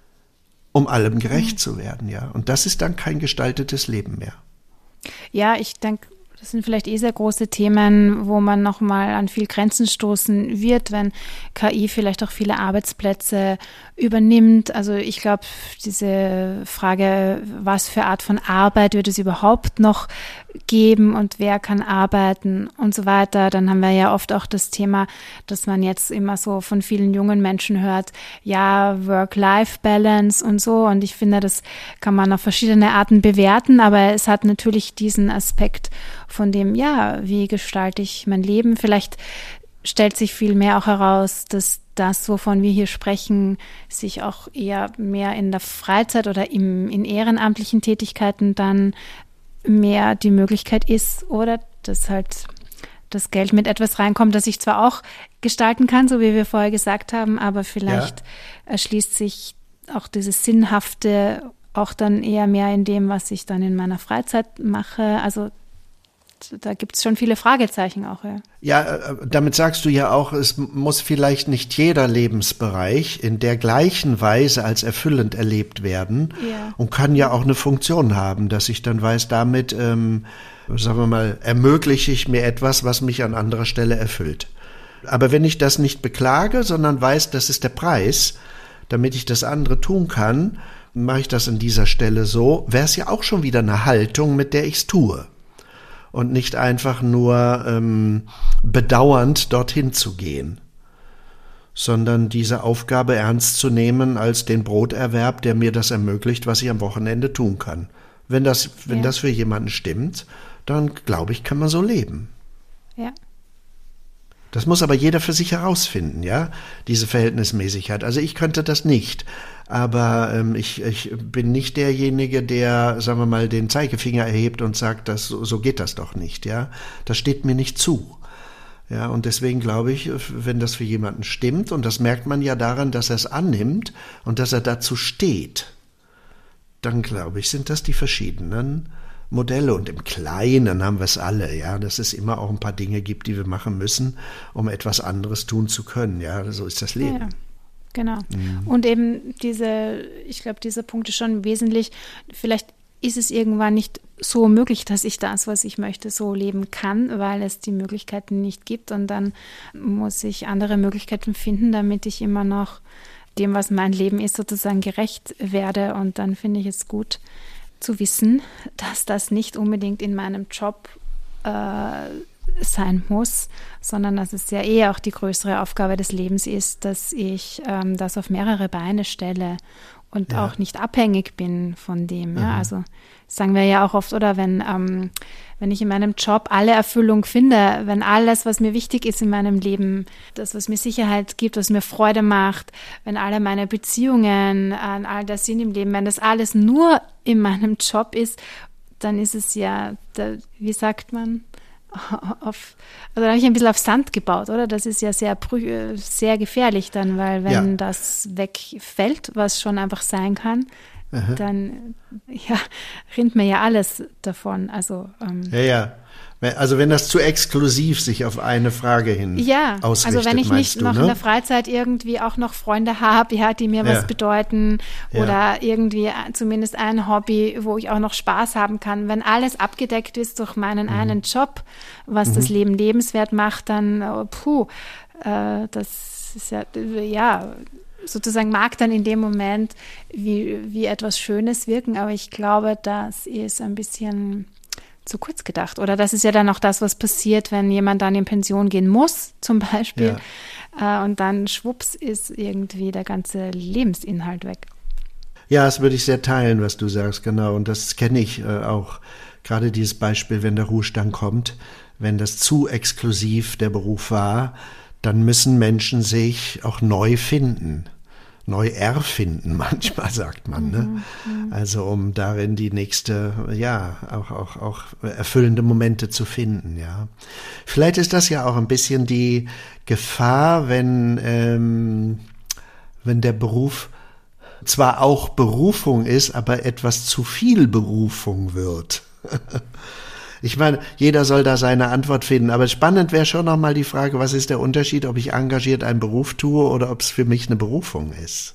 Speaker 3: um allem gerecht mhm. zu werden, ja. Und das ist dann kein gestaltetes Leben mehr.
Speaker 2: Ja, ich denke, das sind vielleicht eh sehr große Themen, wo man nochmal an viel Grenzen stoßen wird, wenn K I vielleicht auch viele Arbeitsplätze übernimmt. Also ich glaube, diese Frage, was für Art von Arbeit wird es überhaupt noch geben und wer kann arbeiten und so weiter. Dann haben wir ja oft auch das Thema, dass man jetzt immer so von vielen jungen Menschen hört, ja, Work-Life-Balance und so. Und ich finde, das kann man auf verschiedene Arten bewerten, aber es hat natürlich diesen Aspekt von dem, ja, wie gestalte ich mein Leben? Vielleicht stellt sich viel mehr auch heraus, dass das, wovon wir hier sprechen, sich auch eher mehr in der Freizeit oder im, in ehrenamtlichen Tätigkeiten dann mehr die Möglichkeit ist, oder dass halt das Geld mit etwas reinkommt, das ich zwar auch gestalten kann, so wie wir vorher gesagt haben, aber vielleicht ja. erschließt sich auch dieses Sinnhafte auch dann eher mehr in dem, was ich dann in meiner Freizeit mache. Also da gibt es schon viele Fragezeichen auch. Ja.
Speaker 3: ja, damit sagst du ja auch, es muss vielleicht nicht jeder Lebensbereich in der gleichen Weise als erfüllend erlebt werden ja. und kann ja auch eine Funktion haben, dass ich dann weiß, damit, ähm, sagen wir mal, ermögliche ich mir etwas, was mich an anderer Stelle erfüllt. Aber wenn ich das nicht beklage, sondern weiß, das ist der Preis, damit ich das andere tun kann, mache ich das an dieser Stelle so, wäre es ja auch schon wieder eine Haltung, mit der ich es tue. Und nicht einfach nur ähm, bedauernd dorthin zu gehen, sondern diese Aufgabe ernst zu nehmen als den Broterwerb, der mir das ermöglicht, was ich am Wochenende tun kann. Wenn das, wenn ja. das für jemanden stimmt, dann glaube ich, kann man so leben.
Speaker 2: Ja.
Speaker 3: Das muss aber jeder für sich herausfinden, ja, diese Verhältnismäßigkeit. Also ich könnte das nicht, aber ähm, ich, ich bin nicht derjenige, der, sagen wir mal, den Zeigefinger erhebt und sagt, das, so, so geht das doch nicht, ja. Das steht mir nicht zu. Ja, und deswegen glaube ich, wenn das für jemanden stimmt, und das merkt man ja daran, dass er es annimmt und dass er dazu steht, dann glaube ich, sind das die verschiedenen Modelle. Und im Kleinen haben wir es alle, ja, dass es immer auch ein paar Dinge gibt, die wir machen müssen, um etwas anderes tun zu können. Ja, so ist das Leben.
Speaker 2: Ja, genau.
Speaker 3: Mhm.
Speaker 2: Und eben diese, ich glaube, dieser Punkt ist schon wesentlich. Vielleicht ist es irgendwann nicht so möglich, dass ich das, was ich möchte, so leben kann, weil es die Möglichkeiten nicht gibt. Und dann muss ich andere Möglichkeiten finden, damit ich immer noch dem, was mein Leben ist, sozusagen gerecht werde. Und dann finde ich es gut zu wissen, dass das nicht unbedingt in meinem Job äh, sein muss, sondern dass es ja eher auch die größere Aufgabe des Lebens ist, dass ich ähm, das auf mehrere Beine stelle und ja. auch nicht abhängig bin von dem. Ja? Also sagen wir ja auch oft, oder wenn, ähm, wenn ich in meinem Job alle Erfüllung finde, wenn alles, was mir wichtig ist in meinem Leben, das, was mir Sicherheit gibt, was mir Freude macht, wenn alle meine Beziehungen, an all das Sinn im Leben, wenn das alles nur in meinem Job ist, dann ist es ja, da, wie sagt man, auf, also da habe ich ein bisschen auf Sand gebaut, oder? Das ist ja sehr, sehr gefährlich dann, weil wenn ja. das wegfällt, was schon einfach sein kann, Aha. dann ja, rinnt mir ja alles davon. Also, ähm,
Speaker 3: ja, ja. Also wenn das zu exklusiv sich auf eine Frage hin
Speaker 2: ja,
Speaker 3: ausrichtet,
Speaker 2: also wenn ich nicht
Speaker 3: du,
Speaker 2: noch
Speaker 3: ne?
Speaker 2: in der Freizeit irgendwie auch noch Freunde habe, ja, die mir ja. was bedeuten oder ja. irgendwie zumindest ein Hobby, wo ich auch noch Spaß haben kann. Wenn alles abgedeckt ist durch meinen mhm. einen Job, was mhm. das Leben lebenswert macht, dann oh, puh, äh, das ist ja, ja, sozusagen mag dann in dem Moment wie, wie etwas Schönes wirken, aber ich glaube, das ist ein bisschen zu kurz gedacht. Oder das ist ja dann auch das, was passiert, wenn jemand dann in Pension gehen muss, zum Beispiel. Ja. Äh, und dann schwupps ist irgendwie der ganze Lebensinhalt weg.
Speaker 3: Ja, das würde ich sehr teilen, was du sagst, genau. Und das kenne ich äh, auch. Gerade dieses Beispiel, wenn der Ruhestand kommt, wenn das zu exklusiv der Beruf war, dann müssen Menschen sich auch neu finden. Neu erfinden, manchmal sagt man, ne? Mhm, also um darin die nächste, ja, auch, auch, auch erfüllende Momente zu finden, ja. Vielleicht ist das ja auch ein bisschen die Gefahr, wenn, ähm, wenn der Beruf zwar auch Berufung ist, aber etwas zu viel Berufung wird. Ich meine, jeder soll da seine Antwort finden, aber spannend wäre schon nochmal die Frage, was ist der Unterschied, ob ich engagiert einen Beruf tue oder ob es für mich eine Berufung ist.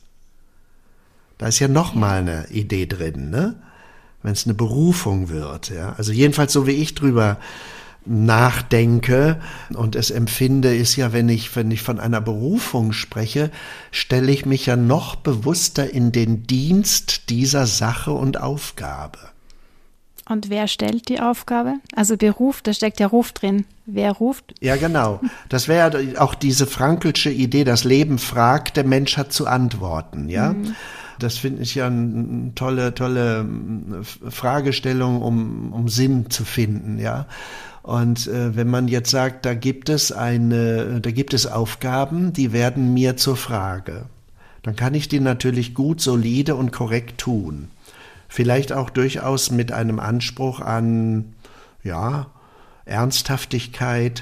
Speaker 3: Da ist ja nochmal eine Idee drin, ne? Wenn es eine Berufung wird, ja. Also jedenfalls so wie ich drüber nachdenke und es empfinde, ist ja, wenn ich, wenn ich von einer Berufung spreche, stelle ich mich ja noch bewusster in den Dienst dieser Sache und Aufgabe.
Speaker 2: Und wer stellt die Aufgabe? Also Beruf, da steckt ja Ruf drin. Wer ruft?
Speaker 3: Ja, genau. Das wäre ja auch diese Frankelsche Idee, das Leben fragt, der Mensch hat zu antworten, ja. Mhm. Das finde ich ja eine tolle, tolle Fragestellung, um, um Sinn zu finden, ja. Und äh, wenn man jetzt sagt, da gibt es eine, da gibt es Aufgaben, die werden mir zur Frage, dann kann ich die natürlich gut, solide und korrekt tun. Vielleicht auch durchaus mit einem Anspruch an, ja, Ernsthaftigkeit,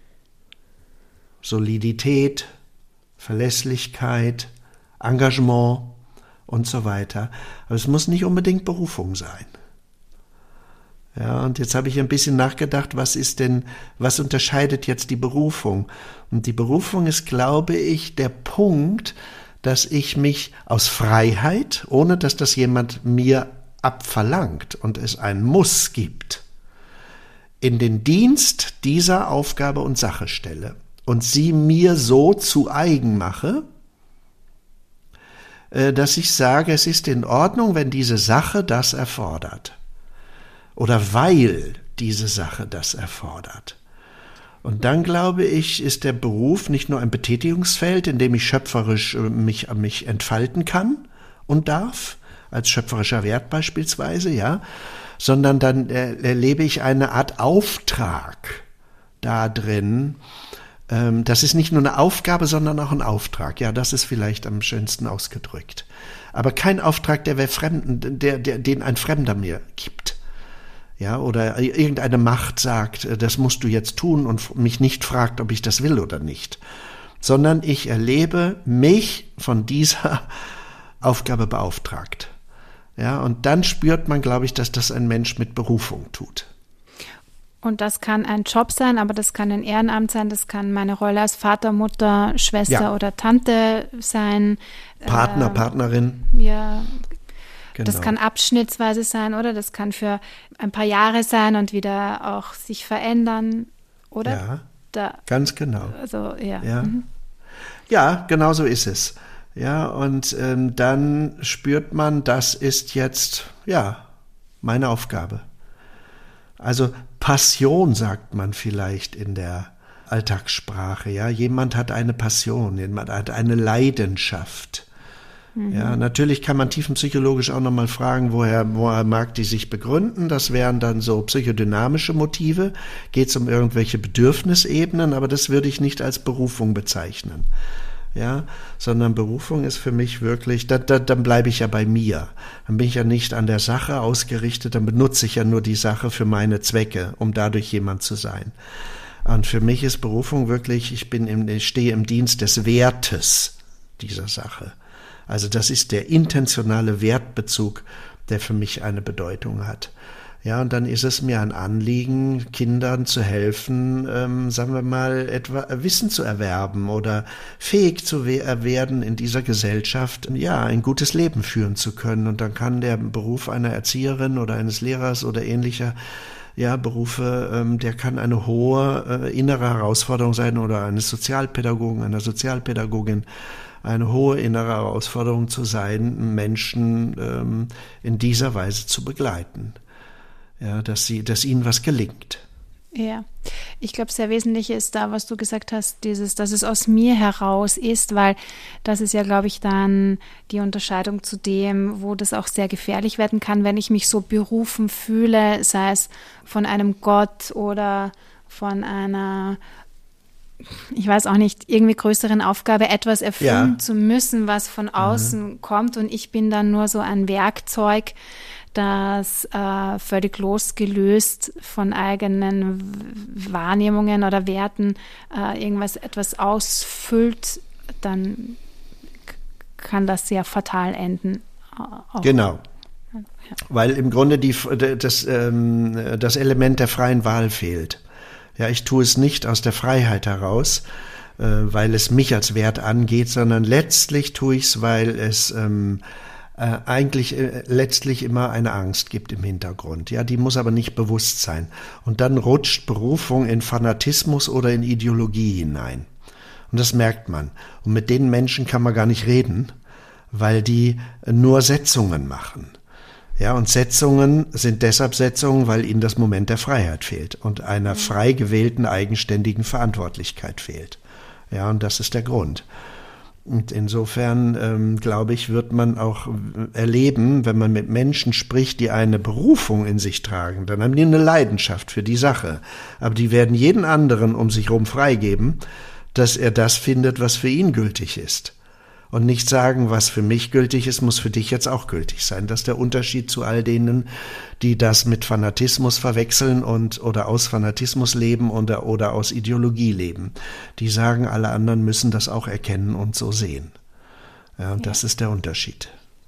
Speaker 3: Solidität, Verlässlichkeit, Engagement und so weiter. Aber es muss nicht unbedingt Berufung sein. Ja, und jetzt habe ich ein bisschen nachgedacht, was ist denn, was unterscheidet jetzt die Berufung? Und die Berufung ist, glaube ich, der Punkt, dass ich mich aus Freiheit, ohne dass das jemand mir abverlangt und es ein Muss gibt, in den Dienst dieser Aufgabe und Sache stelle und sie mir so zu eigen mache, dass ich sage, es ist in Ordnung, wenn diese Sache das erfordert. Oder weil diese Sache das erfordert. Und dann, glaube ich, ist der Beruf nicht nur ein Betätigungsfeld, in dem ich schöpferisch mich, mich entfalten kann und darf, als schöpferischer Wert beispielsweise, ja, sondern dann erlebe ich eine Art Auftrag da drin. Ähm, das ist nicht nur eine Aufgabe, sondern auch ein Auftrag. Ja, das ist vielleicht am schönsten ausgedrückt. Aber kein Auftrag, der, wer Fremden, der, der, den ein Fremder mir gibt. Ja, oder irgendeine Macht sagt, das musst du jetzt tun und mich nicht fragt, ob ich das will oder nicht. Sondern ich erlebe mich von dieser Aufgabe beauftragt. Ja, und dann spürt man, glaube ich, dass das ein Mensch mit Berufung tut.
Speaker 2: Und das kann ein Job sein, aber das kann ein Ehrenamt sein, das kann meine Rolle als Vater, Mutter, Schwester ja. oder Tante sein.
Speaker 3: Partner,
Speaker 2: äh,
Speaker 3: Partnerin.
Speaker 2: Ja,
Speaker 3: genau.
Speaker 2: Das kann abschnittsweise sein, oder? Das kann für ein paar Jahre sein und wieder auch sich verändern, oder?
Speaker 3: Ja,
Speaker 2: da,
Speaker 3: ganz genau.
Speaker 2: Also, ja.
Speaker 3: Ja,
Speaker 2: mhm.
Speaker 3: ja, genau so ist es. Ja, und ähm, dann spürt man, das ist jetzt, ja, meine Aufgabe. Also Passion sagt man vielleicht in der Alltagssprache, ja. Jemand hat eine Passion, jemand hat eine Leidenschaft. Mhm. Ja, natürlich kann man tiefenpsychologisch auch nochmal fragen, woher, woher mag die sich begründen? Das wären dann so psychodynamische Motive. Geht es um irgendwelche Bedürfnisebenen, aber das würde ich nicht als Berufung bezeichnen. Ja, sondern Berufung ist für mich wirklich, da, da, dann bleibe ich ja bei mir. Dann bin ich ja nicht an der Sache ausgerichtet, dann benutze ich ja nur die Sache für meine Zwecke, um dadurch jemand zu sein. Und für mich ist Berufung wirklich, ich bin im, ich stehe im Dienst des Wertes dieser Sache. Also das ist der intentionale Wertbezug, der für mich eine Bedeutung hat. Ja, und dann ist es mir ein Anliegen, Kindern zu helfen, ähm, sagen wir mal, etwa Wissen zu erwerben oder fähig zu we- werden, in dieser Gesellschaft, ja, ein gutes Leben führen zu können. Und dann kann der Beruf einer Erzieherin oder eines Lehrers oder ähnlicher, ja, Berufe, ähm, der kann eine hohe äh, innere Herausforderung sein oder eines Sozialpädagogen, einer Sozialpädagogin, eine hohe innere Herausforderung zu sein, Menschen ähm, in dieser Weise zu begleiten. Ja, dass sie, dass ihnen was gelingt.
Speaker 2: Ja, ich glaube, sehr wesentlich ist da, was du gesagt hast, dieses, dass es aus mir heraus ist, weil das ist ja, glaube ich, dann die Unterscheidung zu dem, wo das auch sehr gefährlich werden kann, wenn ich mich so berufen fühle, sei es von einem Gott oder von einer, ich weiß auch nicht, irgendwie größeren Aufgabe, etwas erfüllen ja. zu müssen, was von außen mhm. kommt, und ich bin dann nur so ein Werkzeug, das äh, völlig losgelöst von eigenen Wahrnehmungen oder Werten äh, irgendwas etwas ausfüllt, dann kann das sehr fatal enden. Auch.
Speaker 3: Genau. Ja. Weil im Grunde die, das, ähm, das Element der freien Wahl fehlt. Ja, ich tue es nicht aus der Freiheit heraus, äh, weil es mich als Wert angeht, sondern letztlich tue ich es, weil es ähm, Äh, eigentlich äh, letztlich immer eine Angst gibt im Hintergrund. Ja, die muss aber nicht bewusst sein. Und dann rutscht Berufung in Fanatismus oder in Ideologie hinein. Und das merkt man. Und mit den Menschen kann man gar nicht reden, weil die nur Setzungen machen. Ja, und Setzungen sind deshalb Setzungen, weil ihnen das Moment der Freiheit fehlt und einer frei gewählten, eigenständigen Verantwortlichkeit fehlt. Ja, und das ist der Grund. Und insofern, ähm, glaube ich, wird man auch erleben, wenn man mit Menschen spricht, die eine Berufung in sich tragen, dann haben die eine Leidenschaft für die Sache. Aber die werden jeden anderen um sich herum freigeben, dass er das findet, was für ihn gültig ist. Und nicht sagen, was für mich gültig ist, muss für dich jetzt auch gültig sein. Das ist der Unterschied zu all denen, die das mit Fanatismus verwechseln und oder aus Fanatismus leben oder, oder aus Ideologie leben. Die sagen, alle anderen müssen das auch erkennen und so sehen. Ja, und ja. Das ist der Unterschied.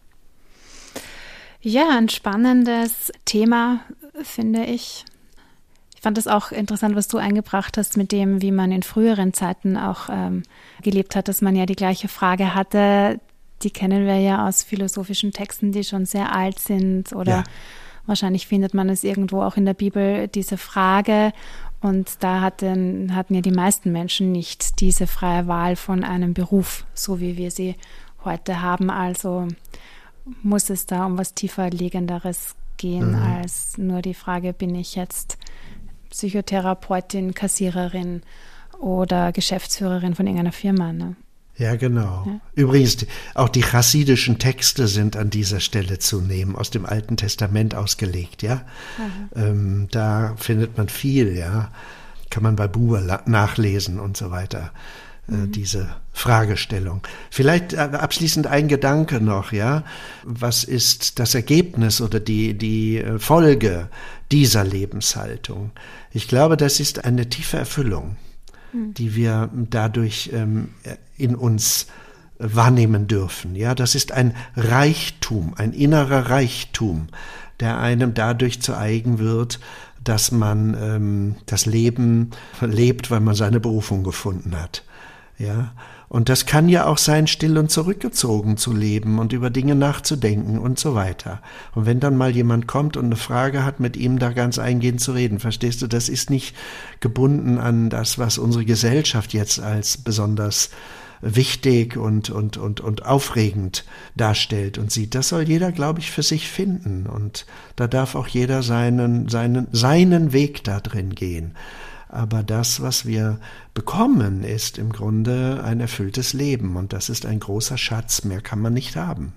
Speaker 2: Ja, ein spannendes Thema, finde ich. Ich fand es auch interessant, was du eingebracht hast mit dem, wie man in früheren Zeiten auch ähm, gelebt hat, dass man ja die gleiche Frage hatte. Die kennen wir ja aus philosophischen Texten, die schon sehr alt sind, oder ja. Wahrscheinlich findet man es irgendwo auch in der Bibel, diese Frage. Und da hatten, hatten ja die meisten Menschen nicht diese freie Wahl von einem Beruf, so wie wir sie heute haben. Also muss es da um was tiefer liegenderes gehen, mhm. als nur die Frage, bin ich jetzt Psychotherapeutin, Kassiererin oder Geschäftsführerin von irgendeiner Firma. Ne?
Speaker 3: Ja, genau. Ja. Übrigens, auch die chassidischen Texte sind an dieser Stelle zu nehmen, aus dem Alten Testament ausgelegt, ja. Ähm, da findet man viel, ja. Kann man bei Buber la- nachlesen und so weiter. mhm. diese Fragestellung. Vielleicht abschließend ein Gedanke noch, ja. Was ist das Ergebnis oder die, die Folge dieser Lebenshaltung? Ich glaube, das ist eine tiefe Erfüllung, mhm. die wir dadurch ähm, in uns wahrnehmen dürfen. Ja, das ist ein Reichtum, ein innerer Reichtum, der einem dadurch zu eigen wird, dass man ähm, das Leben lebt, weil man seine Berufung gefunden hat. Ja, und das kann ja auch sein, still und zurückgezogen zu leben und über Dinge nachzudenken und so weiter. Und wenn dann mal jemand kommt und eine Frage hat, mit ihm da ganz eingehend zu reden, verstehst du, das ist nicht gebunden an das, was unsere Gesellschaft jetzt als besonders wichtig und, und, und, und aufregend darstellt und sieht. Das soll jeder, glaube ich, für sich finden. Und da darf auch jeder seinen, seinen, seinen Weg da drin gehen. Aber das, was wir bekommen, ist im Grunde ein erfülltes Leben. Und das ist ein großer Schatz. Mehr kann man nicht haben.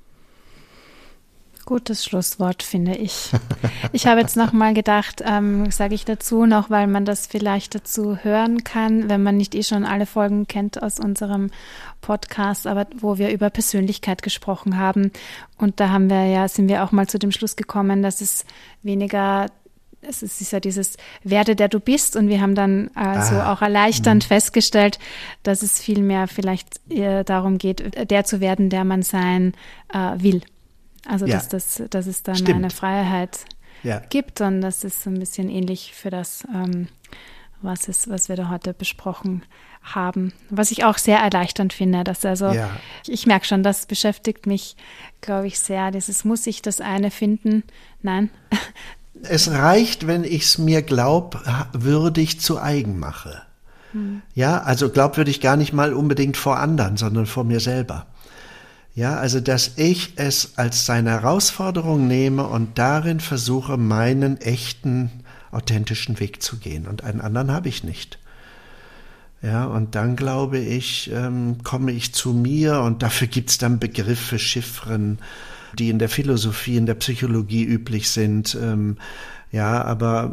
Speaker 2: Gutes Schlusswort, finde ich. Ich habe jetzt noch mal gedacht, ähm, sage ich dazu noch, weil man das vielleicht dazu hören kann, wenn man nicht eh schon alle Folgen kennt aus unserem Podcast, aber wo wir über Persönlichkeit gesprochen haben. Und da haben wir ja, sind wir auch mal zu dem Schluss gekommen, dass es weniger, es ist ja dieses Werde, der du bist. Und wir haben dann also ah, auch erleichternd mh. festgestellt, dass es vielmehr vielleicht eher darum geht, der zu werden, der man sein äh, will. Also, ja. dass, das, dass es dann Stimmt. eine Freiheit ja. gibt, und das ist so ein bisschen ähnlich für das, ähm, was, ist, was wir da heute besprochen haben. Was ich auch sehr erleichternd finde, dass also, ja. ich, ich merke schon, das beschäftigt mich, glaube ich, sehr. Dieses, muss ich das eine finden? Nein.
Speaker 3: Es reicht, wenn ich es mir glaubwürdig zu eigen mache. Hm. Ja, also glaubwürdig gar nicht mal unbedingt vor anderen, sondern vor mir selber. Ja, also dass ich es als seine Herausforderung nehme und darin versuche, meinen echten, authentischen Weg zu gehen. Und einen anderen habe ich nicht. Ja, und dann glaube ich, ähm, komme ich zu mir, und dafür gibt es dann Begriffe, Chiffren, die in der Philosophie, in der Psychologie üblich sind. Ähm, ja, aber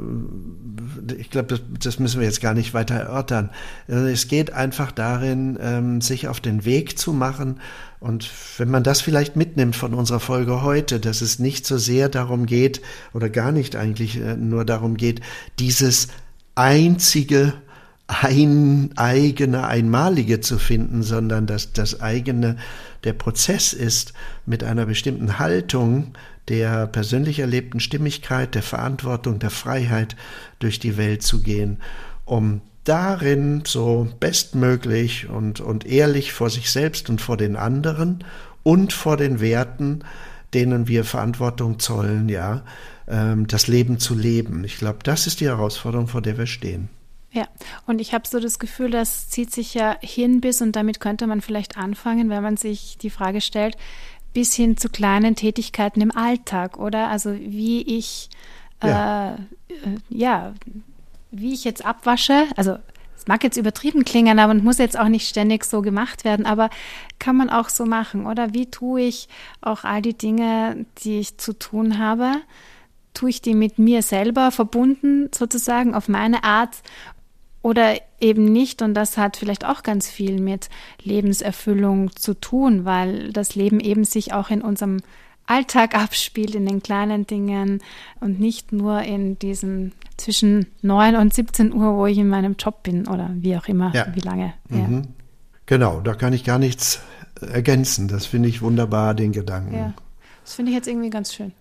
Speaker 3: äh, ich glaube, das, das müssen wir jetzt gar nicht weiter erörtern. Also es geht einfach darin, ähm, sich auf den Weg zu machen. Und wenn man das vielleicht mitnimmt von unserer Folge heute, dass es nicht so sehr darum geht, oder gar nicht eigentlich äh, nur darum geht, dieses einzige, ein eigene, einmalige zu finden, sondern dass das eigene der Prozess ist, mit einer bestimmten Haltung der persönlich erlebten Stimmigkeit, der Verantwortung, der Freiheit durch die Welt zu gehen, um darin so bestmöglich und, und ehrlich vor sich selbst und vor den anderen und vor den Werten, denen wir Verantwortung zollen, ja, ähm, das Leben zu leben. Ich glaube, das ist die Herausforderung, vor der wir stehen.
Speaker 2: Ja, und ich habe so das Gefühl, das zieht sich ja hin bis, und damit könnte man vielleicht anfangen, wenn man sich die Frage stellt, bis hin zu kleinen Tätigkeiten im Alltag, oder? Also wie ich, ja, äh, ja wie ich jetzt abwasche, also es mag jetzt übertrieben klingen, aber muss jetzt auch nicht ständig so gemacht werden, aber kann man auch so machen, oder? Wie tue ich auch all die Dinge, die ich zu tun habe, tue ich die mit mir selber verbunden, sozusagen auf meine Art, oder eben nicht? Und das hat vielleicht auch ganz viel mit Lebenserfüllung zu tun, weil das Leben eben sich auch in unserem Alltag abspielt, in den kleinen Dingen und nicht nur in diesem zwischen neun und siebzehn Uhr, wo ich in meinem Job bin oder wie auch immer, ja. wie lange.
Speaker 3: Mhm. Ja. Genau, da kann ich gar nichts ergänzen. Das finde ich wunderbar, den Gedanken.
Speaker 2: Ja. Das finde ich jetzt irgendwie ganz schön.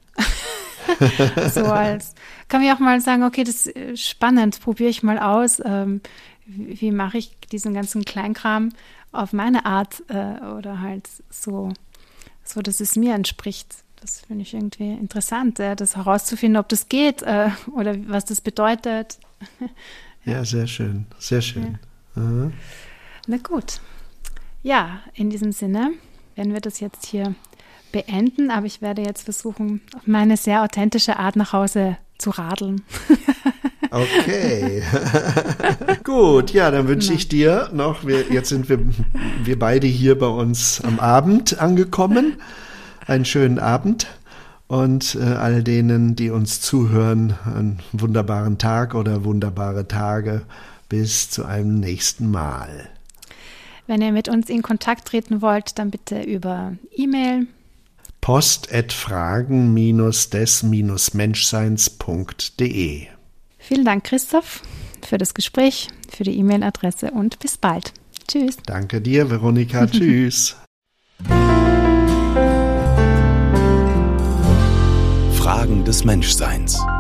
Speaker 2: So als, kann ich auch mal sagen, okay, das ist spannend, probiere ich mal aus. Ähm, wie, wie mache ich diesen ganzen Kleinkram auf meine Art äh, oder halt so, so, dass es mir entspricht. Das finde ich irgendwie interessant, äh, das herauszufinden, ob das geht äh, oder was das bedeutet.
Speaker 3: Ja, ja, sehr schön, sehr schön. Ja. Mhm.
Speaker 2: Na gut. Ja, in diesem Sinne werden wir das jetzt hier beenden, aber ich werde jetzt versuchen, auf meine sehr authentische Art nach Hause zu radeln.
Speaker 3: Okay. Gut, ja, dann wünsche ich dir noch, wir, jetzt sind wir, wir beide hier bei uns am Abend angekommen, einen schönen Abend, und äh, all denen, die uns zuhören, einen wunderbaren Tag oder wunderbare Tage, bis zu einem nächsten Mal.
Speaker 2: Wenn ihr mit uns in Kontakt treten wollt, dann bitte über E-Mail.
Speaker 3: post at fragen des menschseins punkt de.
Speaker 2: Vielen Dank, Christoph, für das Gespräch, für die E-Mail-Adresse und bis bald. Tschüss.
Speaker 3: Danke dir, Veronika. Tschüss.
Speaker 1: Fragen des Menschseins.